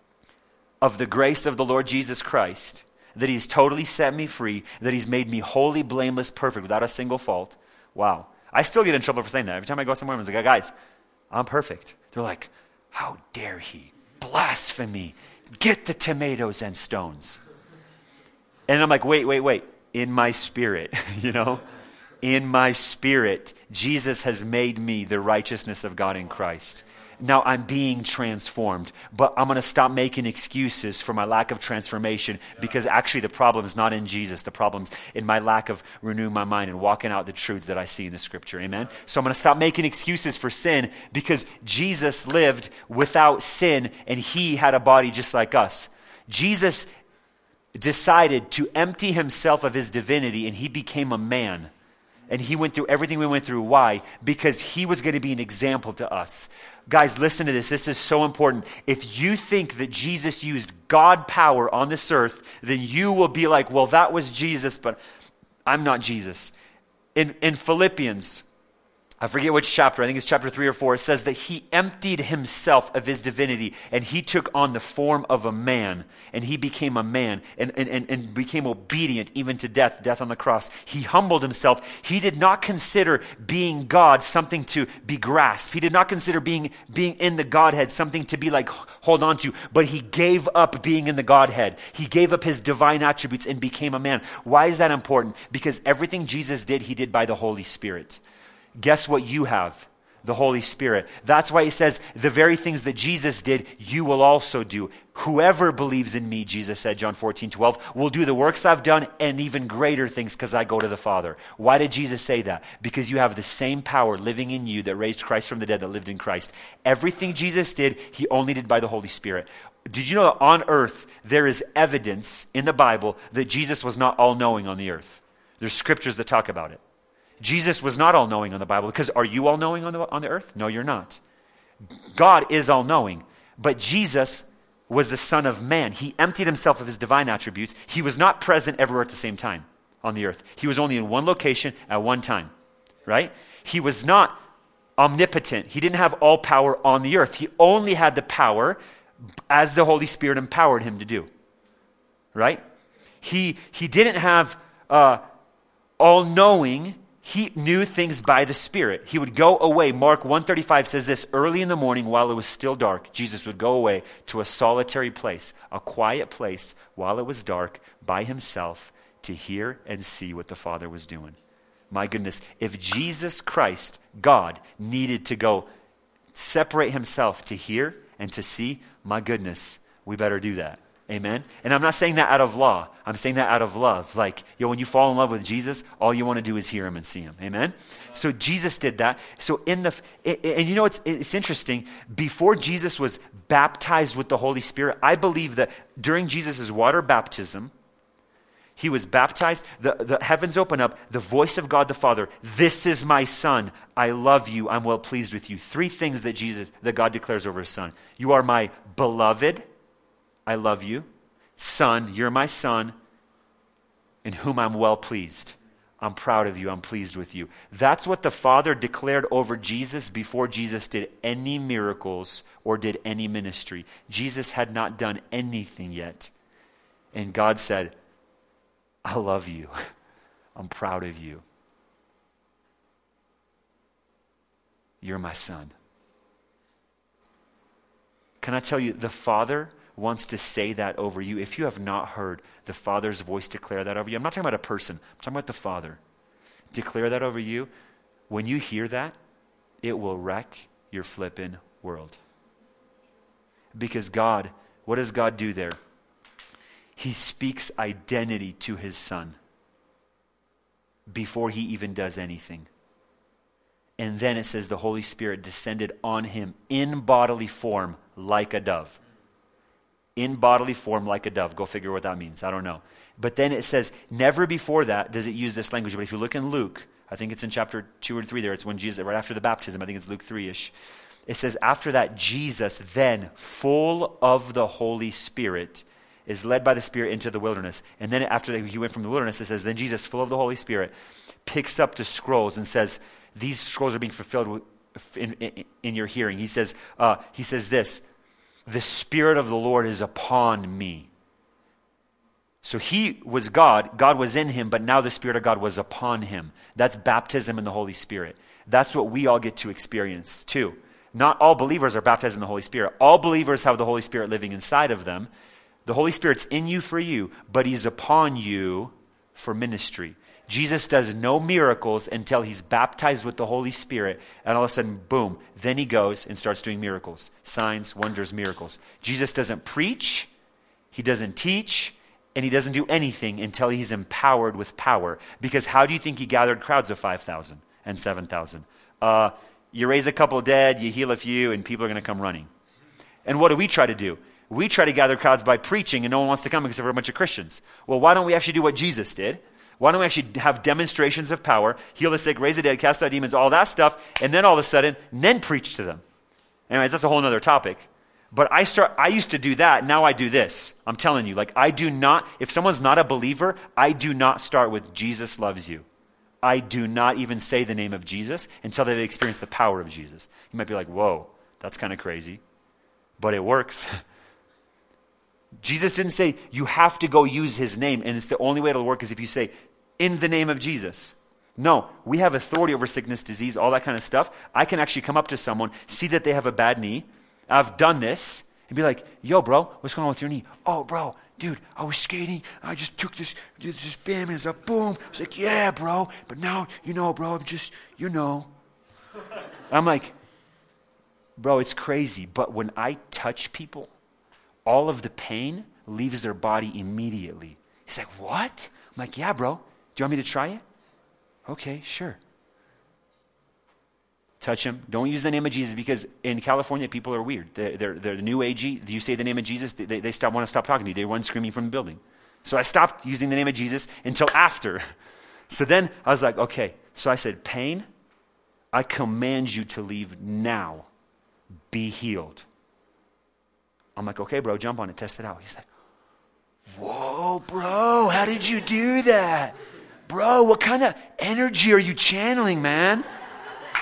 of the grace of the Lord Jesus Christ, that he's totally set me free, that he's made me holy, blameless, perfect, without a single fault. Wow. I still get in trouble for saying that. Every time I go somewhere, I'm like, guys, I'm perfect. They're like, how dare he? Blasphemy. Get the tomatoes and stones. And I'm like, wait, wait, wait. In my spirit, you know? In my spirit, Jesus has made me the righteousness of God in Christ. Now I'm being transformed, but I'm going to stop making excuses for my lack of transformation because actually the problem is not in Jesus. The problem's in my lack of renewing my mind and walking out the truths that I see in the scripture. Amen? So I'm going to stop making excuses for sin because Jesus lived without sin and he had a body just like us. Jesus decided to empty himself of his divinity and he became a man. And he went through everything we went through. Why? Because he was going to be an example to us. Guys, listen to this. This is so important. If you think that Jesus used God power on this earth, then you will be like, well, that was Jesus, but I'm not Jesus. In, in Philippians, I forget which chapter, I think it's chapter three or four, it says that he emptied himself of his divinity and he took on the form of a man and he became a man and, and, and, and became obedient even to death, death on the cross. He humbled himself. He did not consider being God something to be grasped. He did not consider being, being in the Godhead something to be like, hold on to, but he gave up being in the Godhead. He gave up his divine attributes and became a man. Why is that important? Because everything Jesus did, he did by the Holy Spirit. Guess what you have? The Holy Spirit. That's why he says, the very things that Jesus did, you will also do. Whoever believes in me, Jesus said, John fourteen twelve, will do the works I've done and even greater things because I go to the Father. Why did Jesus say that? Because you have the same power living in you that raised Christ from the dead, that lived in Christ. Everything Jesus did, he only did by the Holy Spirit. Did you know that on earth, there is evidence in the Bible that Jesus was not all-knowing on the earth? There's scriptures that talk about it. Jesus was not all-knowing on the Bible because are you all-knowing on the, on the earth? No, you're not. God is all-knowing, but Jesus was the Son of Man. He emptied himself of his divine attributes. He was not present everywhere at the same time on the earth. He was only in one location at one time, right? He was not omnipotent. He didn't have all power on the earth. He only had the power as the Holy Spirit empowered him to do, right? He, he didn't have uh, all-knowing. He knew things by the Spirit. He would go away. Mark one thirty-five says this, early in the morning while it was still dark, Jesus would go away to a solitary place, a quiet place while it was dark by himself to hear and see what the Father was doing. My goodness, if Jesus Christ, God, needed to go separate himself to hear and to see, my goodness, we better do that. Amen? And I'm not saying that out of law. I'm saying that out of love. Like, yo, when you fall in love with Jesus, all you want to do is hear him and see him. Amen? So Jesus did that. So in the, and you know, it's, it's interesting. Before Jesus was baptized with the Holy Spirit, I believe that during Jesus' water baptism, he was baptized, the, the heavens open up, the voice of God the Father, this is my son, I love you, I'm well pleased with you. Three things that Jesus, that God declares over his son. You are my beloved, I love you. Son, you're my son, in whom I'm well pleased. I'm proud of you, I'm pleased with you. That's what the Father declared over Jesus before Jesus did any miracles or did any ministry. Jesus had not done anything yet. And God said, I love you. I'm proud of you. You're my son. Can I tell you, the Father wants to say that over you. If you have not heard the Father's voice declare that over you, I'm not talking about a person, I'm talking about the Father. Declare that over you. When you hear that, it will wreck your flippin' world. Because God, what does God do there? He speaks identity to his son before he even does anything. And then it says the Holy Spirit descended on him in bodily form like a dove. In bodily form like a dove. Go figure what that means. I don't know. But then it says, never before that does it use this language. But if you look in Luke, I think it's in chapter two or three there. It's when Jesus, right after the baptism, I think it's Luke three-ish. It says, after that, Jesus then, full of the Holy Spirit, is led by the Spirit into the wilderness. And then after he went from the wilderness, it says, then Jesus, full of the Holy Spirit, picks up the scrolls and says, these scrolls are being fulfilled in, in, in your hearing. He says, uh, he says this, the Spirit of the Lord is upon me. So he was God, God was in him, but now the Spirit of God was upon him. That's baptism in the Holy Spirit. That's what we all get to experience too. Not all believers are baptized in the Holy Spirit. All believers have the Holy Spirit living inside of them. The Holy Spirit's in you for you, but he's upon you for ministry. Jesus does no miracles until he's baptized with the Holy Spirit, and all of a sudden, boom, then he goes and starts doing miracles. Signs, wonders, miracles. Jesus doesn't preach, he doesn't teach, and he doesn't do anything until he's empowered with power. Because how do you think he gathered crowds of five thousand and seven thousand? Uh, you raise a couple dead, you heal a few, and people are going to come running. And what do we try to do? We try to gather crowds by preaching, and no one wants to come because we're a bunch of Christians. Well, why don't we actually do what Jesus did? Why don't we actually have demonstrations of power, heal the sick, raise the dead, cast out demons, all that stuff, and then all of a sudden, then preach to them? Anyway, that's a whole other topic. But I start. I used to do that. Now I do this. I'm telling you, like I do not, if someone's not a believer, I do not start with Jesus loves you. I do not even say the name of Jesus until they've experienced the power of Jesus. You might be like, whoa, that's kind of crazy. But it works. Jesus didn't say you have to go use his name, and it's the only way it'll work is if you say, in the name of Jesus. No, we have authority over sickness, disease, all that kind of stuff. I can actually come up to someone, see that they have a bad knee. I've done this, and be like, yo, bro, what's going on with your knee? Oh, bro, dude, I was skating. I just took this, this bam, and it's a boom. I was like, yeah, bro, but now, you know, bro, I'm just, you know. I'm like, bro, it's crazy, but when I touch people, all of the pain leaves their body immediately. He's like, what? I'm like, yeah, bro. Do you want me to try it? Okay, sure. Touch him. Don't use the name of Jesus because in California, people are weird. They're, they're, they're new agey. You say the name of Jesus, they, they stop, want to stop talking to you. They run screaming from the building. So I stopped using the name of Jesus until after. So then I was like, okay. So I said, pain, I command you to leave now. Be healed. I'm like, okay, bro, jump on it, test it out. He's like, whoa, bro, how did you do that? Bro, what kind of energy are you channeling, man?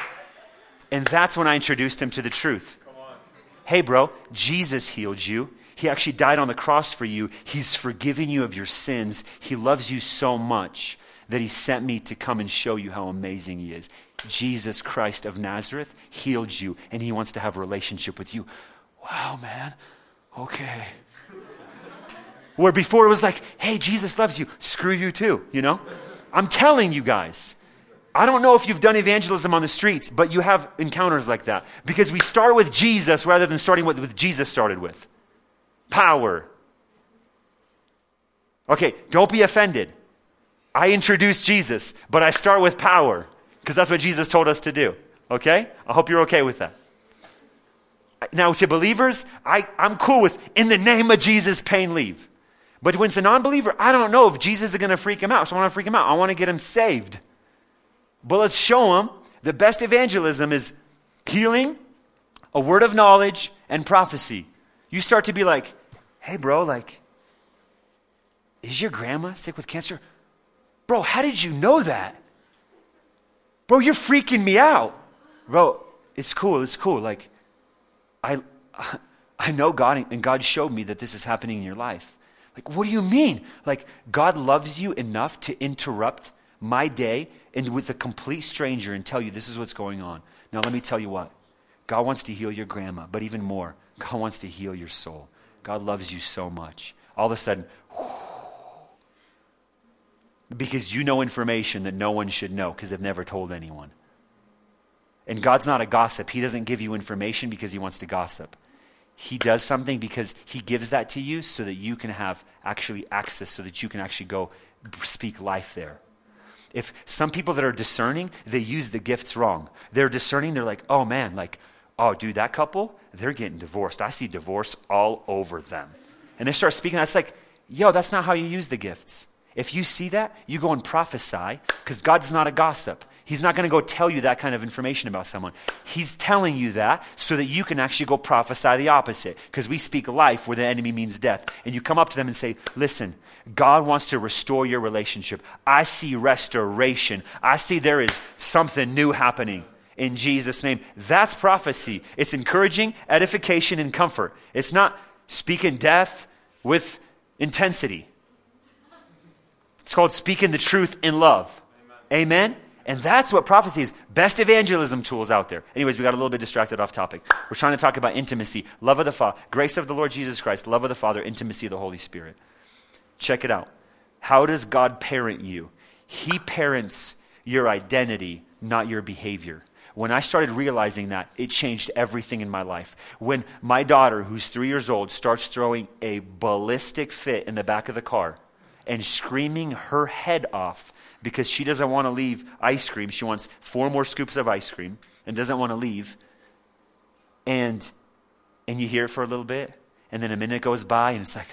And that's when I introduced him to the truth. Hey, bro, Jesus healed you. He actually died on the cross for you. He's forgiven you of your sins. He loves you so much that he sent me to come and show you how amazing he is. Jesus Christ of Nazareth healed you, and he wants to have a relationship with you. Wow, man. Okay. Where before it was like, hey, Jesus loves you. Screw you too, you know? I'm telling you guys. I don't know if you've done evangelism on the streets, but you have encounters like that. Because we start with Jesus rather than starting with what Jesus started with. Power. Okay, don't be offended. I introduced Jesus, but I start with power. Because that's what Jesus told us to do. Okay? I hope you're okay with that. Now, to believers, I, I'm cool with, in the name of Jesus, pain leave. But when it's a non-believer, I don't know if Jesus is going to freak him out. So I want to freak him out. I want to get him saved. But let's show him the best evangelism is healing, a word of knowledge, and prophecy. You start to be like, hey, bro, like, is your grandma sick with cancer? Bro, how did you know that? Bro, you're freaking me out. Bro, it's cool. It's cool. Like, I, I know God, and God showed me that this is happening in your life. Like, what do you mean? Like, God loves you enough to interrupt my day and with a complete stranger and tell you this is what's going on. Now, let me tell you what. God wants to heal your grandma, but even more, God wants to heal your soul. God loves you so much. All of a sudden, whoo, because you know information that no one should know because they've never told anyone. And God's not a gossip. He doesn't give you information because he wants to gossip. He does something because he gives that to you so that you can have actually access, so that you can actually go speak life there. If some people that are discerning, they use the gifts wrong. They're discerning, they're like, oh man, like, oh dude, that couple, they're getting divorced. I see divorce all over them. And they start speaking, that's like, yo, that's not how you use the gifts. If you see that, you go and prophesy, because God's not a gossip. He's not going to go tell you that kind of information about someone. He's telling you that so that you can actually go prophesy the opposite. Because we speak life where the enemy means death. And you come up to them and say, listen, God wants to restore your relationship. I see restoration. I see there is something new happening in Jesus' name. That's prophecy. It's encouraging, edification, and comfort. It's not speaking death with intensity. It's called speaking the truth in love. Amen? Amen? And that's what prophecy is. Best evangelism tools out there. Anyways, we got a little bit distracted off topic. We're trying to talk about intimacy, love of the Father, grace of the Lord Jesus Christ, love of the Father, intimacy of the Holy Spirit. Check it out. How does God parent you? He parents your identity, not your behavior. When I started realizing that, it changed everything in my life. When my daughter, who's three years old, starts throwing a ballistic fit in the back of the car and screaming her head off, because she doesn't want to leave ice cream. She wants four more scoops of ice cream and doesn't want to leave. And and you hear it for a little bit, and then a minute goes by, and it's like,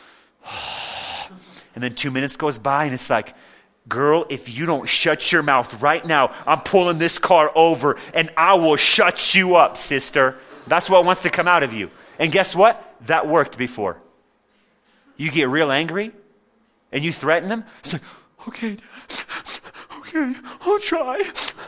and then two minutes goes by, and it's like, girl, if you don't shut your mouth right now, I'm pulling this car over, and I will shut you up, sister. That's what wants to come out of you. And guess what? That worked before. You get real angry, and you threaten them. It's like, okay, okay, I'll try.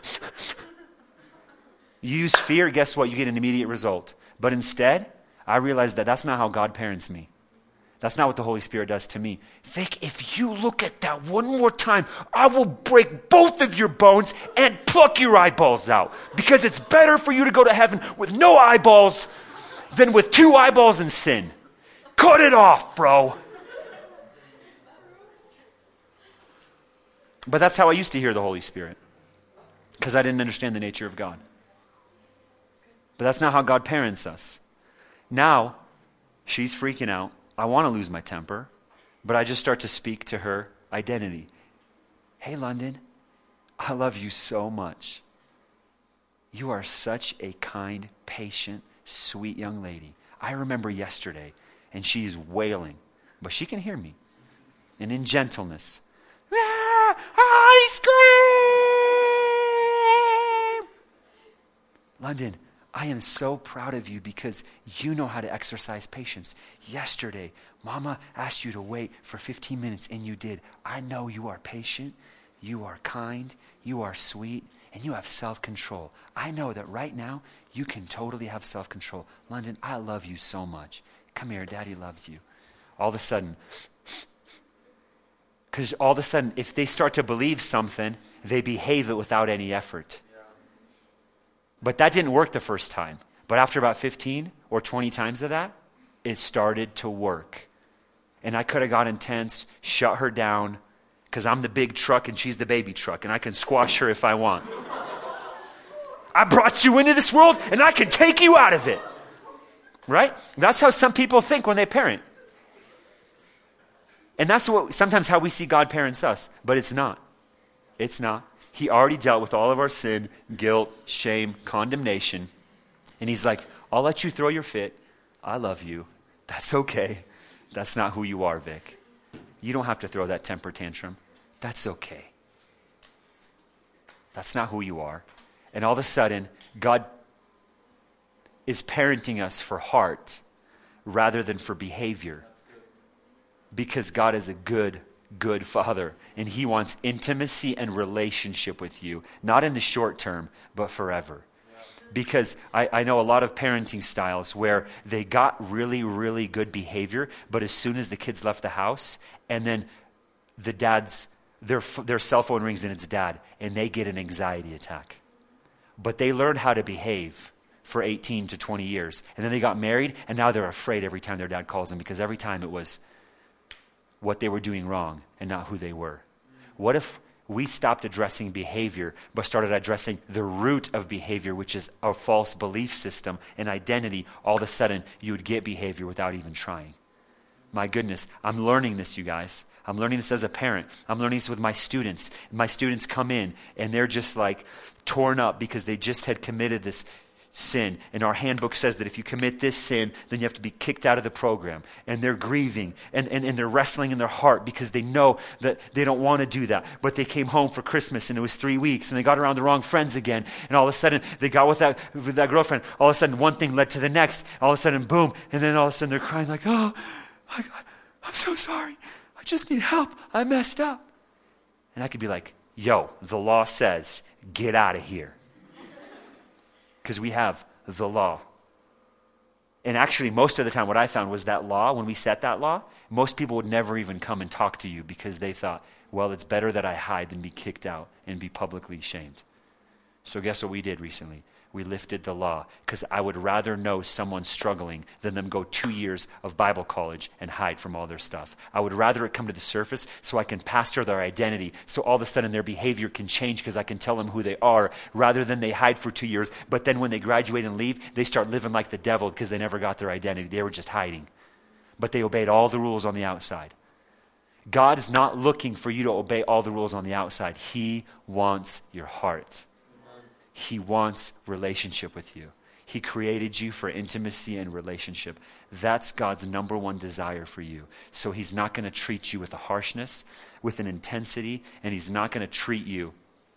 You use fear, guess what? You get an immediate result. But instead, I realized that that's not how God parents me. That's not what the Holy Spirit does to me. Vic, if you look at that one more time, I will break both of your bones and pluck your eyeballs out. Because it's better for you to go to heaven with no eyeballs than with two eyeballs and sin. Cut it off, bro. But that's how I used to hear the Holy Spirit, because I didn't understand the nature of God. But that's not how God parents us. Now, she's freaking out. I want to lose my temper, but I just start to speak to her identity. Hey, London, I love you so much. You are such a kind, patient, sweet young lady. I remember yesterday, and she is wailing, but she can hear me. And in gentleness, ah, ice cream! London, I am so proud of you because you know how to exercise patience. Yesterday, Mama asked you to wait for fifteen minutes, and you did. I know you are patient, you are kind, you are sweet, and you have self-control. I know that right now you can totally have self-control. London, I love you so much. Come here, Daddy loves you. All of a sudden, because all of a sudden, if they start to believe something, they behave it without any effort. Yeah. But that didn't work the first time. But after about fifteen or twenty times of that, it started to work. And I could have got intense, shut her down, because I'm the big truck and she's the baby truck, and I can squash her if I want. I brought you into this world, and I can take you out of it. Right? That's how some people think when they parent. And that's what sometimes how we see God parents us, but it's not. It's not. He already dealt with all of our sin, guilt, shame, condemnation. And he's like, I'll let you throw your fit. I love you. That's okay. That's not who you are, Vic. You don't have to throw that temper tantrum. That's okay. That's not who you are. And all of a sudden, God is parenting us for heart rather than for behavior. Because God is a good, good Father. And he wants intimacy and relationship with you. Not in the short term, but forever. Because I, I know a lot of parenting styles where they got really, really good behavior, but as soon as the kids left the house, and then the dad's, their, their cell phone rings and it's dad, and they get an anxiety attack. But they learned how to behave for eighteen to twenty years. And then they got married, and now they're afraid every time their dad calls them, because every time it was what they were doing wrong and not who they were. What if we stopped addressing behavior, but started addressing the root of behavior, which is a false belief system and identity? All of a sudden, you would get behavior without even trying. My goodness, I'm learning this, you guys. I'm learning this as a parent. I'm learning this with my students. My students come in, and they're just like torn up because they just had committed this sin. And our handbook says that if you commit this sin, then you have to be kicked out of the program. And they're grieving and, and, and they're wrestling in their heart because they know that they don't want to do that. But they came home for Christmas and it was three weeks and they got around the wrong friends again. And all of a sudden they got with that, with that girlfriend. All of a sudden one thing led to the next. All of a sudden, boom. And then all of a sudden they're crying like, oh my God, I'm so sorry. I just need help. I messed up. And I could be like, yo, the law says, get out of here. Because we have the law. And actually, most of the time, what I found was that law, when we set that law, most people would never even come and talk to you because they thought, well, it's better that I hide than be kicked out and be publicly shamed. So guess what we did recently? We lifted the law because I would rather know someone struggling than them go two years of Bible college and hide from all their stuff. I would rather it come to the surface so I can pastor their identity, so all of a sudden their behavior can change because I can tell them who they are, rather than they hide for two years, but then when they graduate and leave, they start living like the devil because they never got their identity. They were just hiding. But they obeyed all the rules on the outside. God is not looking for you to obey all the rules on the outside. He wants your heart. He wants relationship with you. He created you for intimacy and relationship. That's God's number one desire for you. So he's not going to treat you with a harshness, with an intensity, and he's not going to treat you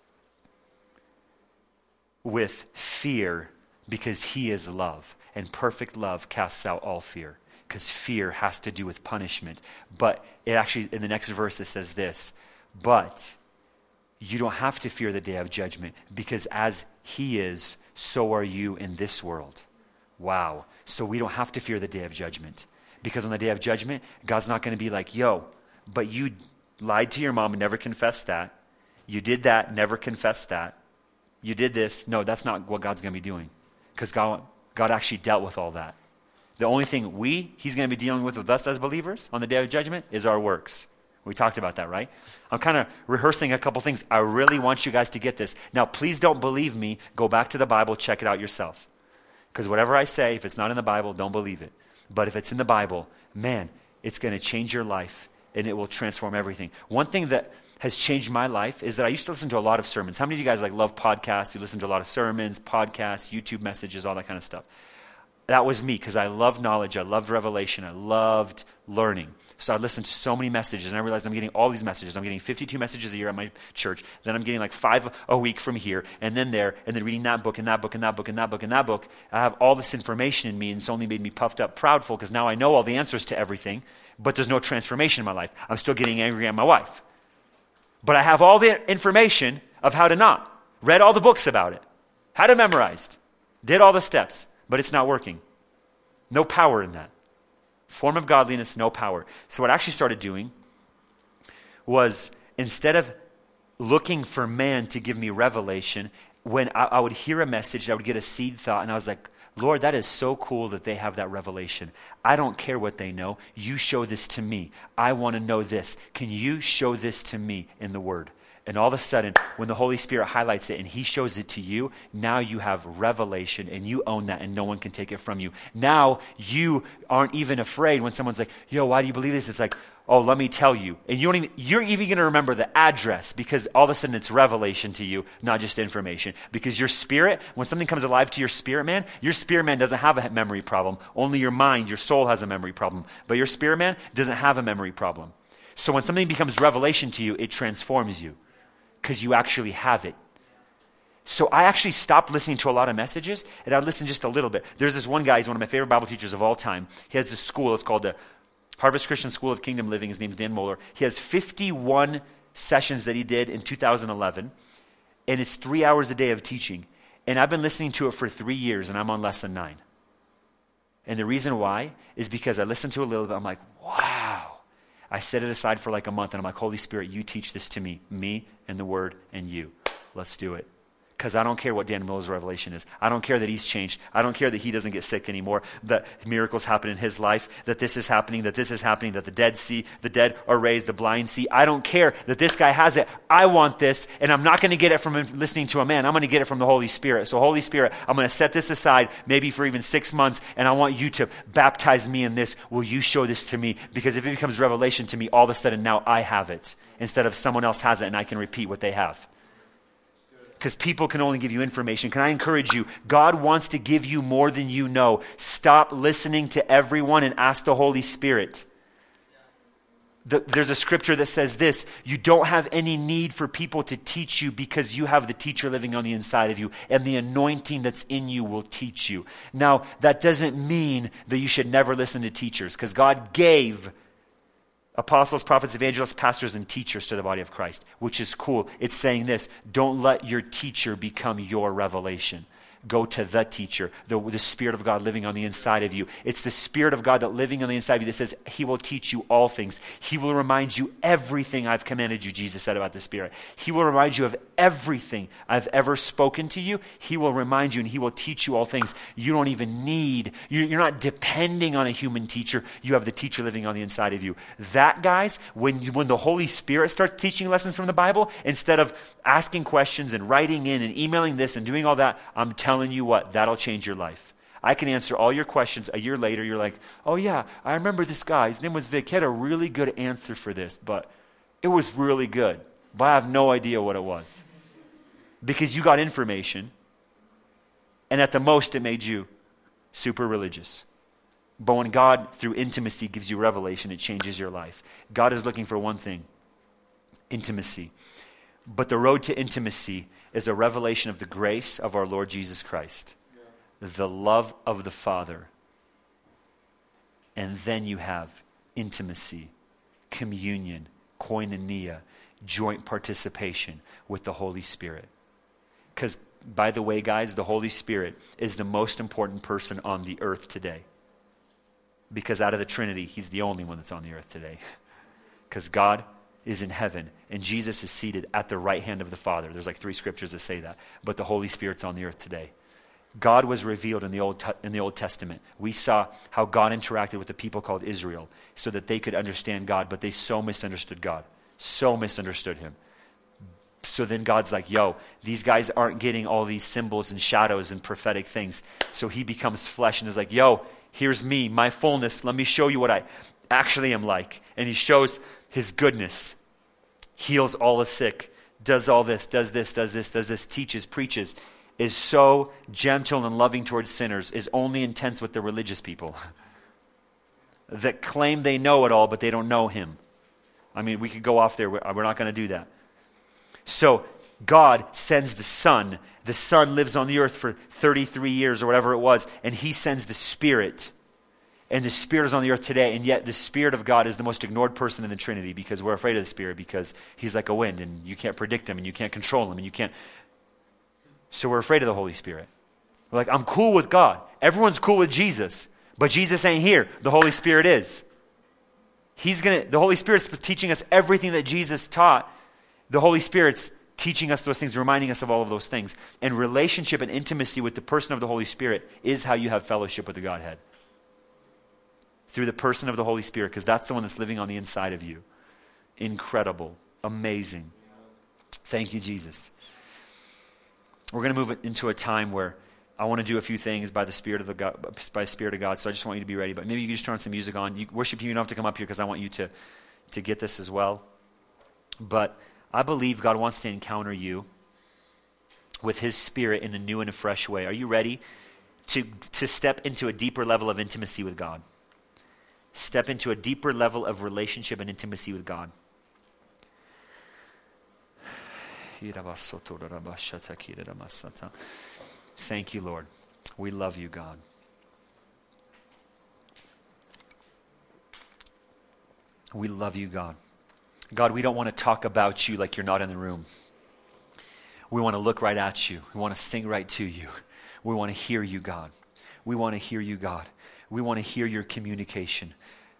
with fear, because he is love. And perfect love casts out all fear, because fear has to do with punishment. But it actually, in the next verse, it says this, but you don't have to fear the day of judgment, because as he is, so are you in this world. Wow. So we don't have to fear the day of judgment, because on the day of judgment, God's not going to be like, yo, but you lied to your mom and never confessed that. You did that, never confessed that. You did this. No, that's not what God's going to be doing, because God, God actually dealt with all that. The only thing we, he's going to be dealing with with us as believers on the day of judgment is our works. We talked about that, right? I'm kind of rehearsing a couple things. I really want you guys to get this. Now, please don't believe me. Go back to the Bible, check it out yourself. Because whatever I say, if it's not in the Bible, don't believe it. But if it's in the Bible, man, it's going to change your life and it will transform everything. One thing that has changed my life is that I used to listen to a lot of sermons. How many of you guys like love podcasts? You listen to a lot of sermons, podcasts, YouTube messages, all that kind of stuff. That was me, because I loved knowledge. I loved revelation. I loved learning. So I listened to so many messages, and I realized I'm getting all these messages. I'm getting fifty-two messages a year at my church. Then I'm getting like five a week from here, and then there, and then reading that book, and that book, and that book, and that book, and that book. I have all this information in me, and it's only made me puffed up, proudful, because now I know all the answers to everything, but there's no transformation in my life. I'm still getting angry at my wife. But I have all the information of how to not. read all the books about it, had it memorized, did all the steps, but it's not working. No power in that. Form of godliness, no power. So what I actually started doing was, instead of looking for man to give me revelation, when I, I would hear a message, I would get a seed thought, and I was like, Lord, that is so cool that they have that revelation. I don't care what they know. You show this to me. I want to know this. Can you show this to me in the Word? And all of a sudden, when the Holy Spirit highlights it and he shows it to you, now you have revelation and you own that and no one can take it from you. Now you aren't even afraid when someone's like, yo, why do you believe this? It's like, oh, let me tell you. And you don't even, you're even going to remember the address because all of a sudden it's revelation to you, not just information. Because your spirit, when something comes alive to your spirit man, your spirit man doesn't have a memory problem. Only your mind, your soul has a memory problem. But your spirit man doesn't have a memory problem. So when something becomes revelation to you, it transforms you because you actually have it. So I actually stopped listening to a lot of messages and I'd listen just a little bit. There's this one guy, he's one of my favorite Bible teachers of all time. He has this school, it's called the Harvest Christian School of Kingdom Living. His name's Dan Mohler. He has fifty-one sessions that he did in two thousand eleven, and it's three hours a day of teaching. And I've been listening to it for three years, and I'm on lesson nine. And the reason why is because I listened to it a little bit. I'm like, wow. I set it aside for like a month, and I'm like, Holy Spirit, you teach this to me, me and the Word and you. Let's do it. Because I don't care what Dan Miller's revelation is. I don't care that he's changed. I don't care that he doesn't get sick anymore, that miracles happen in his life, that this is happening, that this is happening, that the dead see, the dead are raised, the blind see. I don't care that this guy has it. I want this, and I'm not going to get it from listening to a man. I'm going to get it from the Holy Spirit. So Holy Spirit, I'm going to set this aside maybe for even six months, and I want you to baptize me in this. Will you show this to me? Because if it becomes revelation to me, all of a sudden now I have it, instead of someone else has it and I can repeat what they have. Because people can only give you information. Can I encourage you? God wants to give you more than you know. Stop listening to everyone and ask the Holy Spirit. The, there's a scripture that says this: you don't have any need for people to teach you because you have the teacher living on the inside of you, and the anointing that's in you will teach you. Now, that doesn't mean that you should never listen to teachers, because God gave apostles, prophets, evangelists, pastors, and teachers to the body of Christ, which is cool. It's saying this: don't let your teacher become your revelation. Go to the teacher, the, the Spirit of God living on the inside of you. It's the Spirit of God that living on the inside of you that says he will teach you all things. He will remind you everything I've commanded you, Jesus said about the Spirit. He will remind you of everything I've ever spoken to you. He will remind you and he will teach you all things. You don't even need, you're not depending on a human teacher. You have the teacher living on the inside of you. That, guys, when, you, when the Holy Spirit starts teaching lessons from the Bible, instead of asking questions and writing in and emailing this and doing all that, I'm telling telling you what, that'll change your life. I can answer all your questions. A year later, you're like, oh yeah, I remember this guy. His name was Vic. He had a really good answer for this, but it was really good. But I have no idea what it was. Because you got information, and at the most, it made you super religious. But when God, through intimacy, gives you revelation, it changes your life. God is looking for one thing: intimacy. But the road to intimacy is a revelation of the grace of our Lord Jesus Christ, yeah. The love of the Father, and then you have intimacy, communion, koinonia, joint participation with the Holy Spirit. Because, by the way, guys, the Holy Spirit is the most important person on the earth today. Because out of the Trinity, he's the only one that's on the earth today. Because God is in heaven, and Jesus is seated at the right hand of the Father. There's like three scriptures that say that. But the Holy Spirit's on the earth today. God was revealed in the Old in the Old Testament. We saw how God interacted with the people called Israel so that they could understand God, but they so misunderstood God. So misunderstood him. So then God's like, yo, these guys aren't getting all these symbols and shadows and prophetic things. So he becomes flesh and is like, yo, here's me, my fullness. Let me show you what I actually am like. And he shows his goodness, heals all the sick, does all this, does this, does this, does this, teaches, preaches, is so gentle and loving towards sinners, is only intense with the religious people that claim they know it all, but they don't know him. I mean, we could go off there. We're not going to do that. So God sends the Son. The Son lives on the earth for thirty-three years or whatever it was, and he sends the Spirit. And the Spirit is on the earth today, and yet the Spirit of God is the most ignored person in the Trinity because we're afraid of the Spirit because he's like a wind, and you can't predict him, and you can't control him, and you can't. So we're afraid of the Holy Spirit. We're like, I'm cool with God. Everyone's cool with Jesus. But Jesus ain't here. The Holy Spirit is. He's gonna. The Holy Spirit's teaching us everything that Jesus taught. The Holy Spirit's teaching us those things, reminding us of all of those things. And relationship and intimacy with the person of the Holy Spirit is how you have fellowship with the Godhead. Through the person of the Holy Spirit, because that's the one that's living on the inside of you. Incredible. Amazing. Thank you, Jesus. We're going to move into a time where I want to do a few things by the Spirit of the God, by the Spirit of God. So I just want you to be ready. But maybe you can just turn some music on. You, worship, you don't have to come up here because I want you to, to get this as well. But I believe God wants to encounter you with His Spirit in a new and a fresh way. Are you ready to, to step into a deeper level of intimacy with God? Step into a deeper level of relationship and intimacy with God. Thank you, Lord. We love you, God. We love you, God. God, we don't want to talk about you like you're not in the room. We want to look right at you. We want to sing right to you. We want to hear you, God. We want to hear you, God. We want to hear your communication.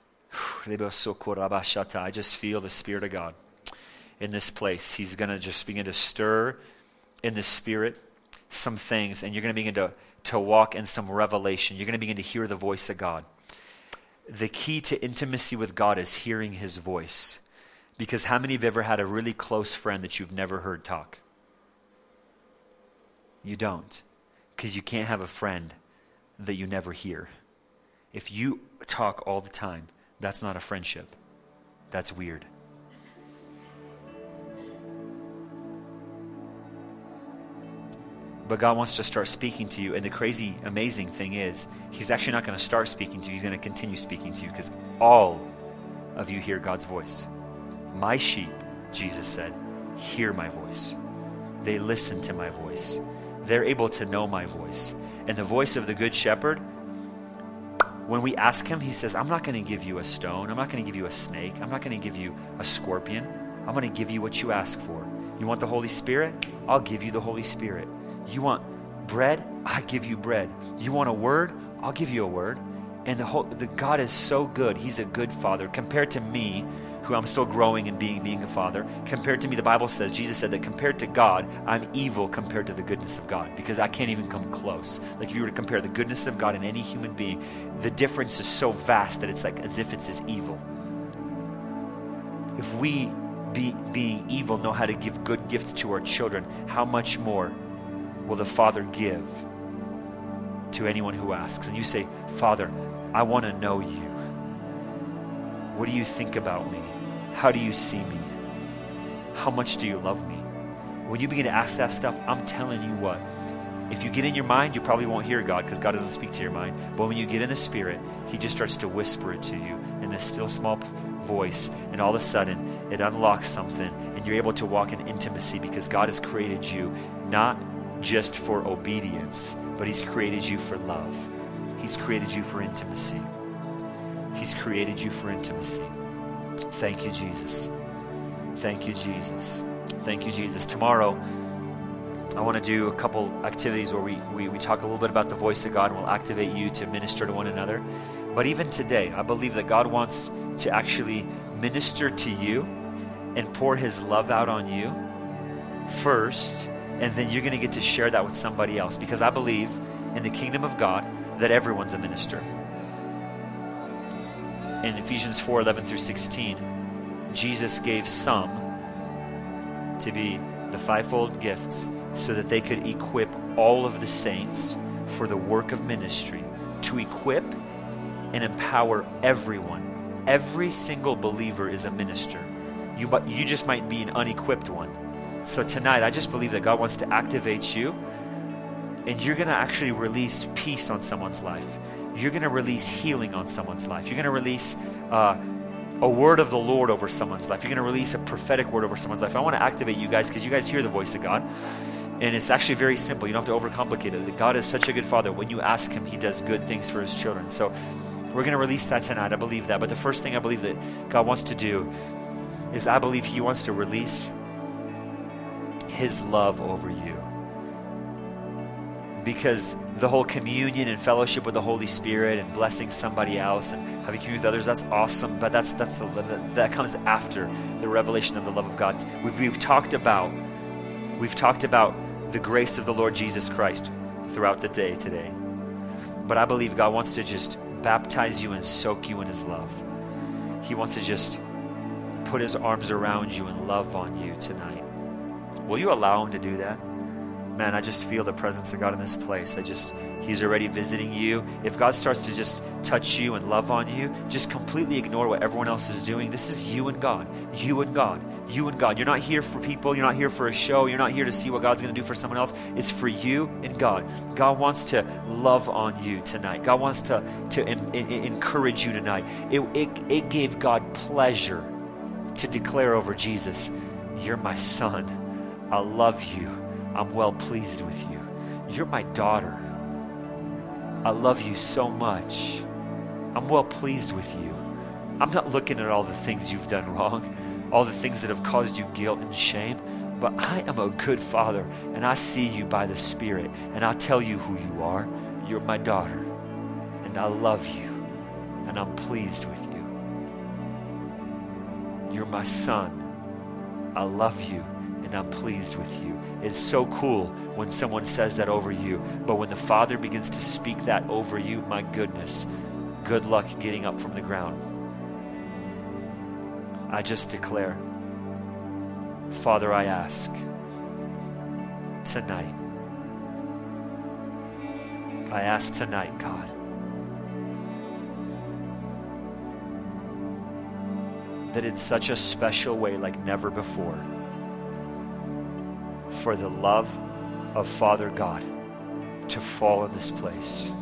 I just feel the Spirit of God in this place. He's going to just begin to stir in the Spirit some things, and you're going to begin to, to walk in some revelation. You're going to begin to hear the voice of God. The key to intimacy with God is hearing His voice. Because how many of you have ever had a really close friend that you've never heard talk? You don't. Because you can't have a friend that you never hear. If you talk all the time, that's not a friendship. That's weird. But God wants to start speaking to you. And the crazy, amazing thing is, He's actually not going to start speaking to you. He's going to continue speaking to you because all of you hear God's voice. My sheep, Jesus said, hear my voice. They listen to my voice. They're able to know my voice. And the voice of the Good Shepherd, when we ask Him, He says, I'm not going to give you a stone. I'm not going to give you a snake. I'm not going to give you a scorpion. I'm going to give you what you ask for. You want the Holy Spirit? I'll give you the Holy Spirit. You want bread? I give you bread. You want a word? I'll give you a word. And the whole, the God is so good. He's a good Father. Compared to me, who I'm still growing and being being a father, compared to me, the Bible says, Jesus said that compared to God, I'm evil compared to the goodness of God, because I can't even come close. Like if you were to compare the goodness of God in any human being, the difference is so vast that it's like as if it's as evil. If we, be, being evil, know how to give good gifts to our children, how much more will the Father give to anyone who asks? And you say, Father, I want to know you. What do you think about me? How do you see me? How much do you love me? When you begin to ask that stuff, I'm telling you what. If you get in your mind, you probably won't hear God because God doesn't speak to your mind. But when you get in the Spirit, He just starts to whisper it to you in this still small voice. And all of a sudden, it unlocks something. And you're able to walk in intimacy because God has created you not just for obedience, but He's created you for love. He's created you for intimacy. He's created you for intimacy. Thank you, Jesus. Thank you, Jesus. Thank you, Jesus. Tomorrow, I want to do a couple activities where we, we, we talk a little bit about the voice of God, and we'll activate you to minister to one another. But even today, I believe that God wants to actually minister to you and pour His love out on you first, and then you're going to get to share that with somebody else, because I believe in the kingdom of God that everyone's a minister. In Ephesians four, eleven through sixteen, Jesus gave some to be the fivefold gifts so that they could equip all of the saints for the work of ministry, to equip and empower everyone. Every single believer is a minister. You, you just might be an unequipped one. So tonight, I just believe that God wants to activate you, and you're going to actually release peace on someone's life. You're going to release healing on someone's life. You're going to release uh, a word of the Lord over someone's life. You're going to release a prophetic word over someone's life. I want to activate you guys because you guys hear the voice of God. And it's actually very simple. You don't have to overcomplicate it. God is such a good Father. When you ask Him, He does good things for His children. So we're going to release that tonight. I believe that. But the first thing I believe that God wants to do is I believe He wants to release His love over you. because the whole communion and fellowship with the Holy Spirit and blessing somebody else and having communion with others, that's awesome, but that's that's the that comes after the revelation of the love of God. We've, we've talked about we've talked about the grace of the Lord Jesus Christ throughout the day today. But I believe God wants to just baptize you and soak you in his love. He wants to just put his arms around you and love on you tonight. Will you allow him to do that? Man, I just feel the presence of God in this place. I just, he's already visiting you. If God starts to just touch you and love on you, just completely ignore what everyone else is doing. This is you and God, you and God, you and God. You're not here for people. You're not here for a show. You're not here to see what God's going to do for someone else. It's for you and God. God wants to love on you tonight. God wants to, to in, in, encourage you tonight. It, it, it gave God pleasure to declare over Jesus, you're my son. I love you. I'm well pleased with you. You're my daughter. I love you so much. I'm well pleased with you. I'm not looking at all the things you've done wrong, all the things that have caused you guilt and shame, but I am a good father, and I see you by the Spirit, and I tell you who you are. You're my daughter, and I love you, and I'm pleased with you. You're my son. I love you, and I'm pleased with you. It's so cool when someone says that over you, but when the Father begins to speak that over you, my goodness, good luck getting up from the ground. I just declare, Father, I ask tonight, I ask tonight, God, that in such a special way like never before, for the love of Father God to fall in this place.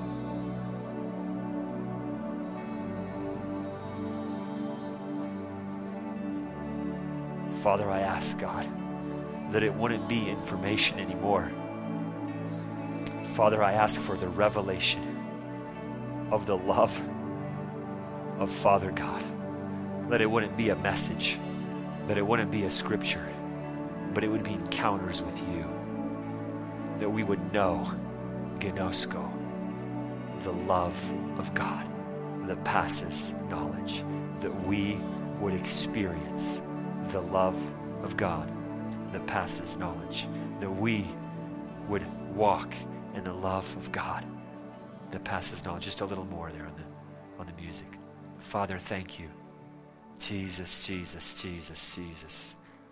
Father, I ask, God, that it wouldn't be information anymore. Father, I ask for the revelation of the love of Father God. That it wouldn't be a message, that it wouldn't be a scripture, but it would be encounters with you. That we would know, gnosko, the love of God that passes knowledge. That we would experience the love of God that passes knowledge. That we would walk in the love of God that passes knowledge. Just a little more there on the, on the music. Father, thank you. Jesus, Jesus, Jesus, Jesus.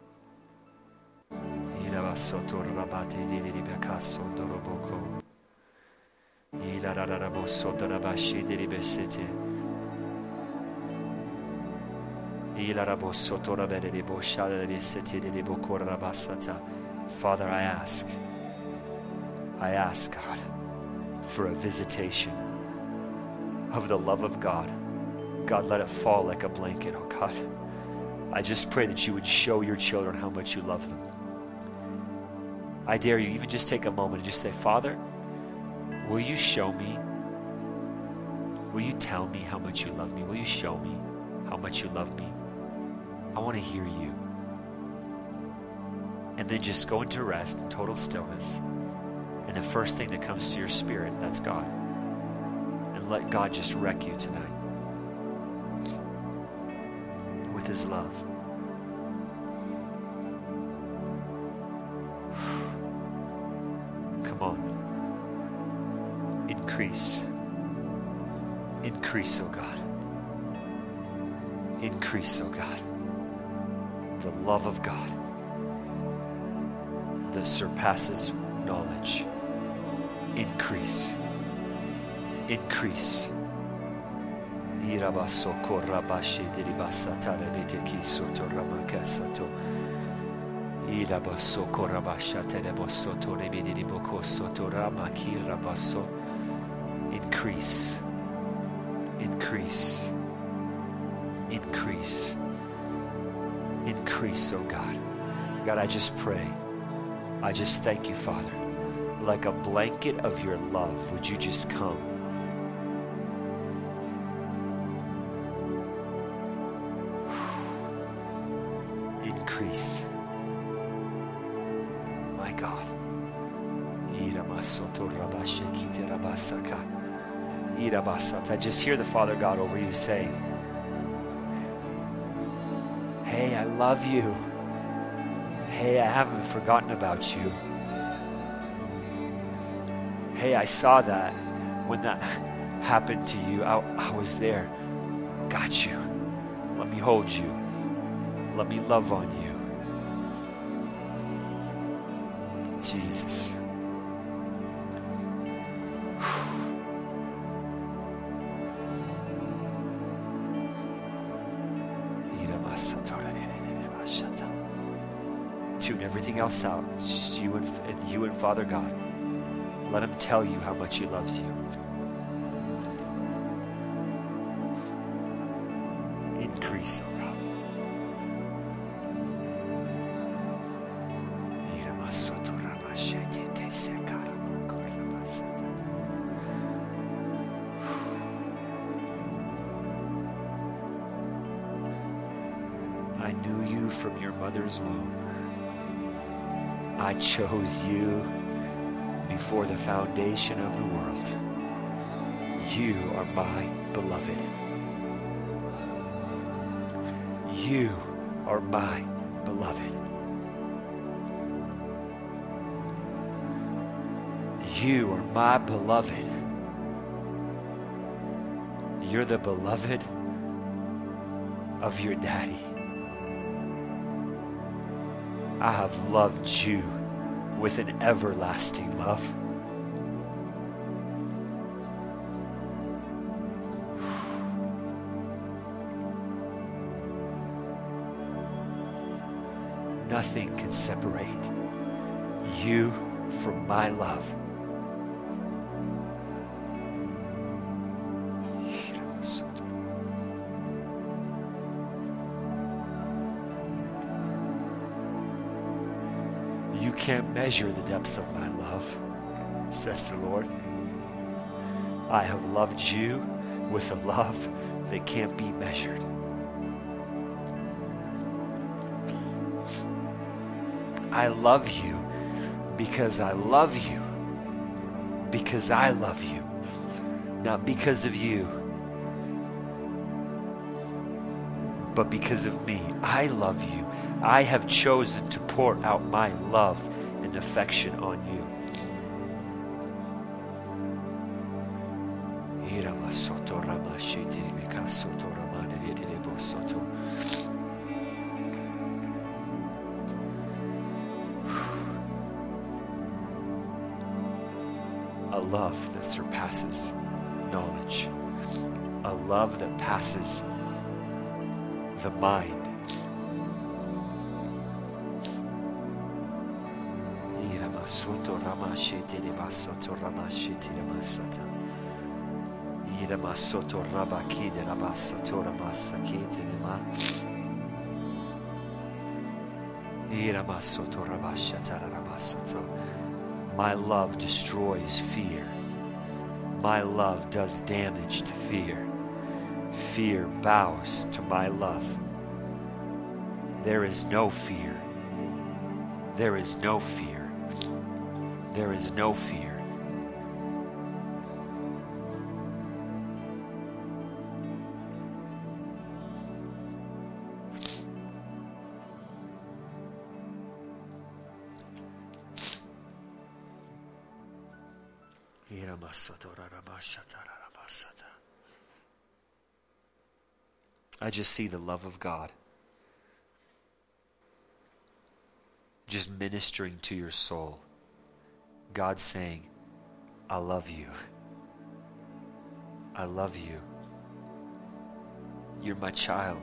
Father, I ask, I ask, God, for a visitation of the love of God. God, let it fall like a blanket, oh God. I just pray that you would show your children how much you love them. I dare you, even just take a moment and just say, Father, will you show me? Will you tell me how much you love me? Will you show me how much you love me? I want to hear you. And then just go into rest and total stillness. And the first thing that comes to your spirit, that's God. And let God just wreck you tonight with his love. Come on. Increase. Increase, oh God. Increase, oh God. The love of God that surpasses knowledge. Increase. Increase. Increase. Increase. Increase. Increase, oh God. God, I just pray. I just thank you, Father. Like a blanket of your love, would you just come? Increase. My God. I just hear the Father God over you saying, hey, I love you. Hey, I haven't forgotten about you. Hey, I saw that when that happened to you. I, I was there. Got you. Let me hold you. Let me love on you. Jesus. Tune everything else out. It's just you and you and Father God. Let him tell you how much he loves you. Increase, oh God. I knew you from your mother's womb. I chose you before the foundation of the world. You are my beloved. You are my beloved. You are my beloved. You're the beloved of your daddy. I have loved you with an everlasting love. Nothing can separate you from my love. You can't measure the depths of my love, says the Lord. I have loved you with a love that can't be measured. I love you because I love you. Because I love you. Not because of you, but because of me. I love you. I have chosen to pour out my love and affection on you. A love that surpasses knowledge. A love that passes the mind. My love destroys fear. My love does damage to fear. Fear bows to my love. There is no fear. There is no fear. There is no fear. I just see the love of God just ministering to your soul. God saying, I love you. I love you. You're my child.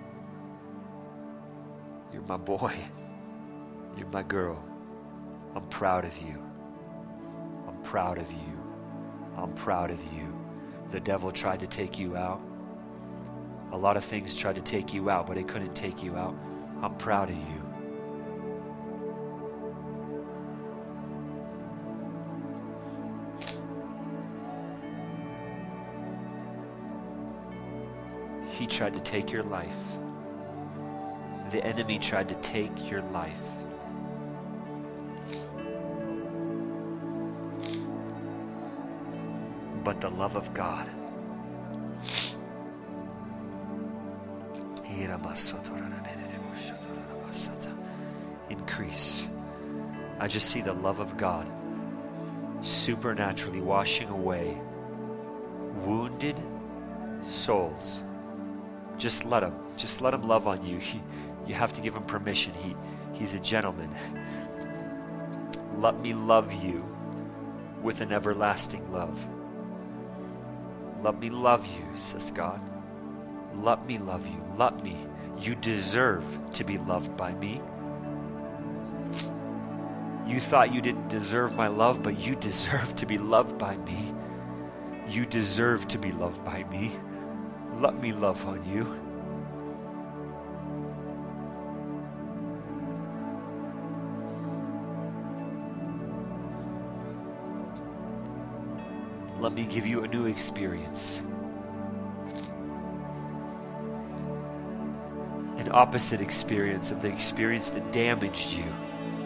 You're my boy. You're my girl. I'm proud of you. I'm proud of you. I'm proud of you. The devil tried to take you out. A lot of things tried to take you out, but it couldn't take you out. I'm proud of you. He tried to take your life. The enemy tried to take your life. but the love of God. Increase. I just see the love of God supernaturally washing away wounded souls. Just let him. Just let him love on you. He, you have to give him permission. He, he's a gentleman. Let me love you with an everlasting love. Let me love you, says God. Let me love you. Let me. You deserve to be loved by me. You thought you didn't deserve my love, but you deserve to be loved by me. You deserve to be loved by me. Let me love on you. Let me give you a new experience. An opposite experience of the experience that damaged you.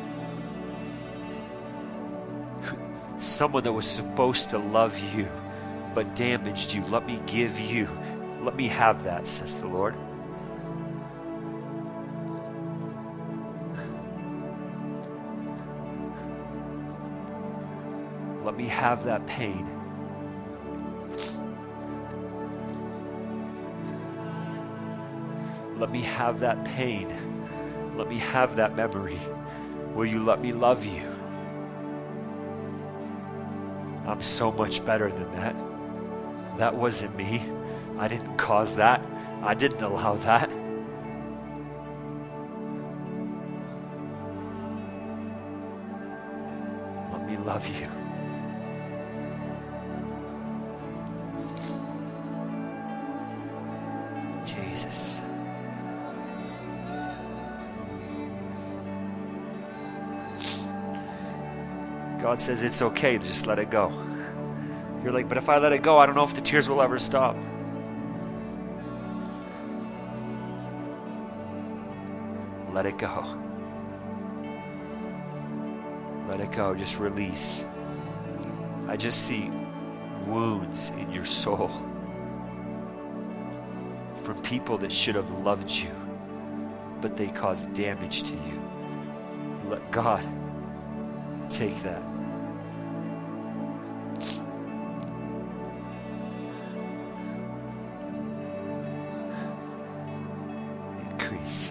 Someone that was supposed to love you, but damaged you. Let me give you. Let me have that, says the Lord. Let me have that pain. Let me have that pain. Let me have that memory. Will you let me love you? I'm so much better than that. That wasn't me. I didn't cause that. I didn't allow that. Let me love you. Jesus. God says it's okay, just let it go. You're like, but if I let it go, I don't know if the tears will ever stop. Let it go. Let it go, just release. I just see wounds in your soul from people that should have loved you, but they caused damage to you. Let God take that. Increase.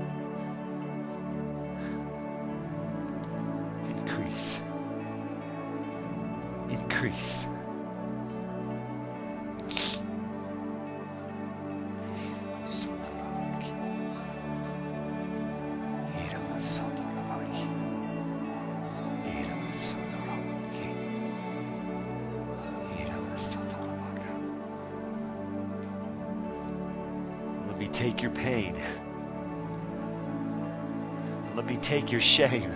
Increase. Increase. Let me take your pain. Let me take your shame.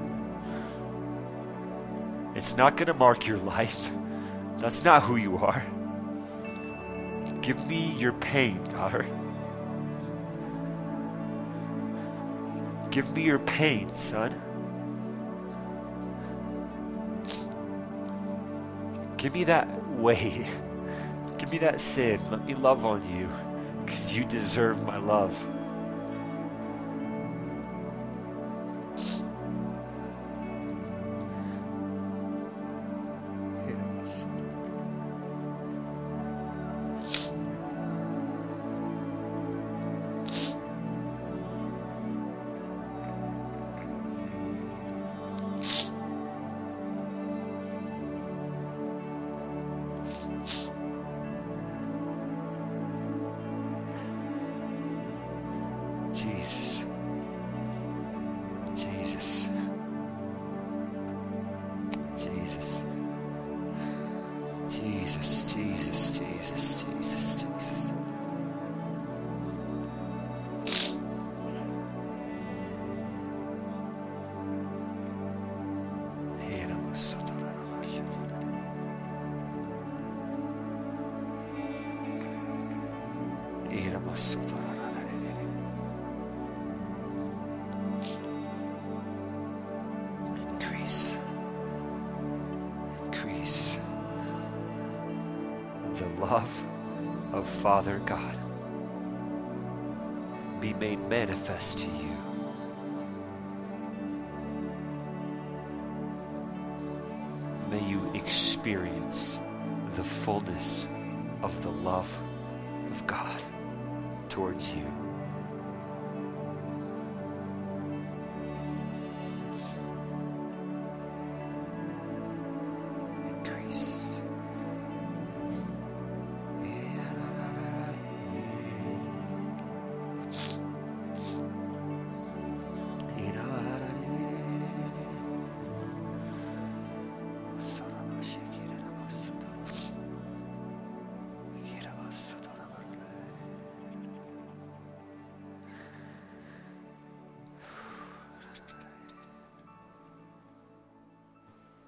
It's not going to mark your life. That's not who you are. Give me your pain, daughter. Give me your pain, son. Give me that way. Give me that sin. Let me love on you, because you deserve my love. Jesus. Jesus. Jesus. Jesus, Jesus, Jesus, Jesus, Jesus. Increase. Increase. love of Father God be made manifest to you. May you experience the fullness of the love of God towards you.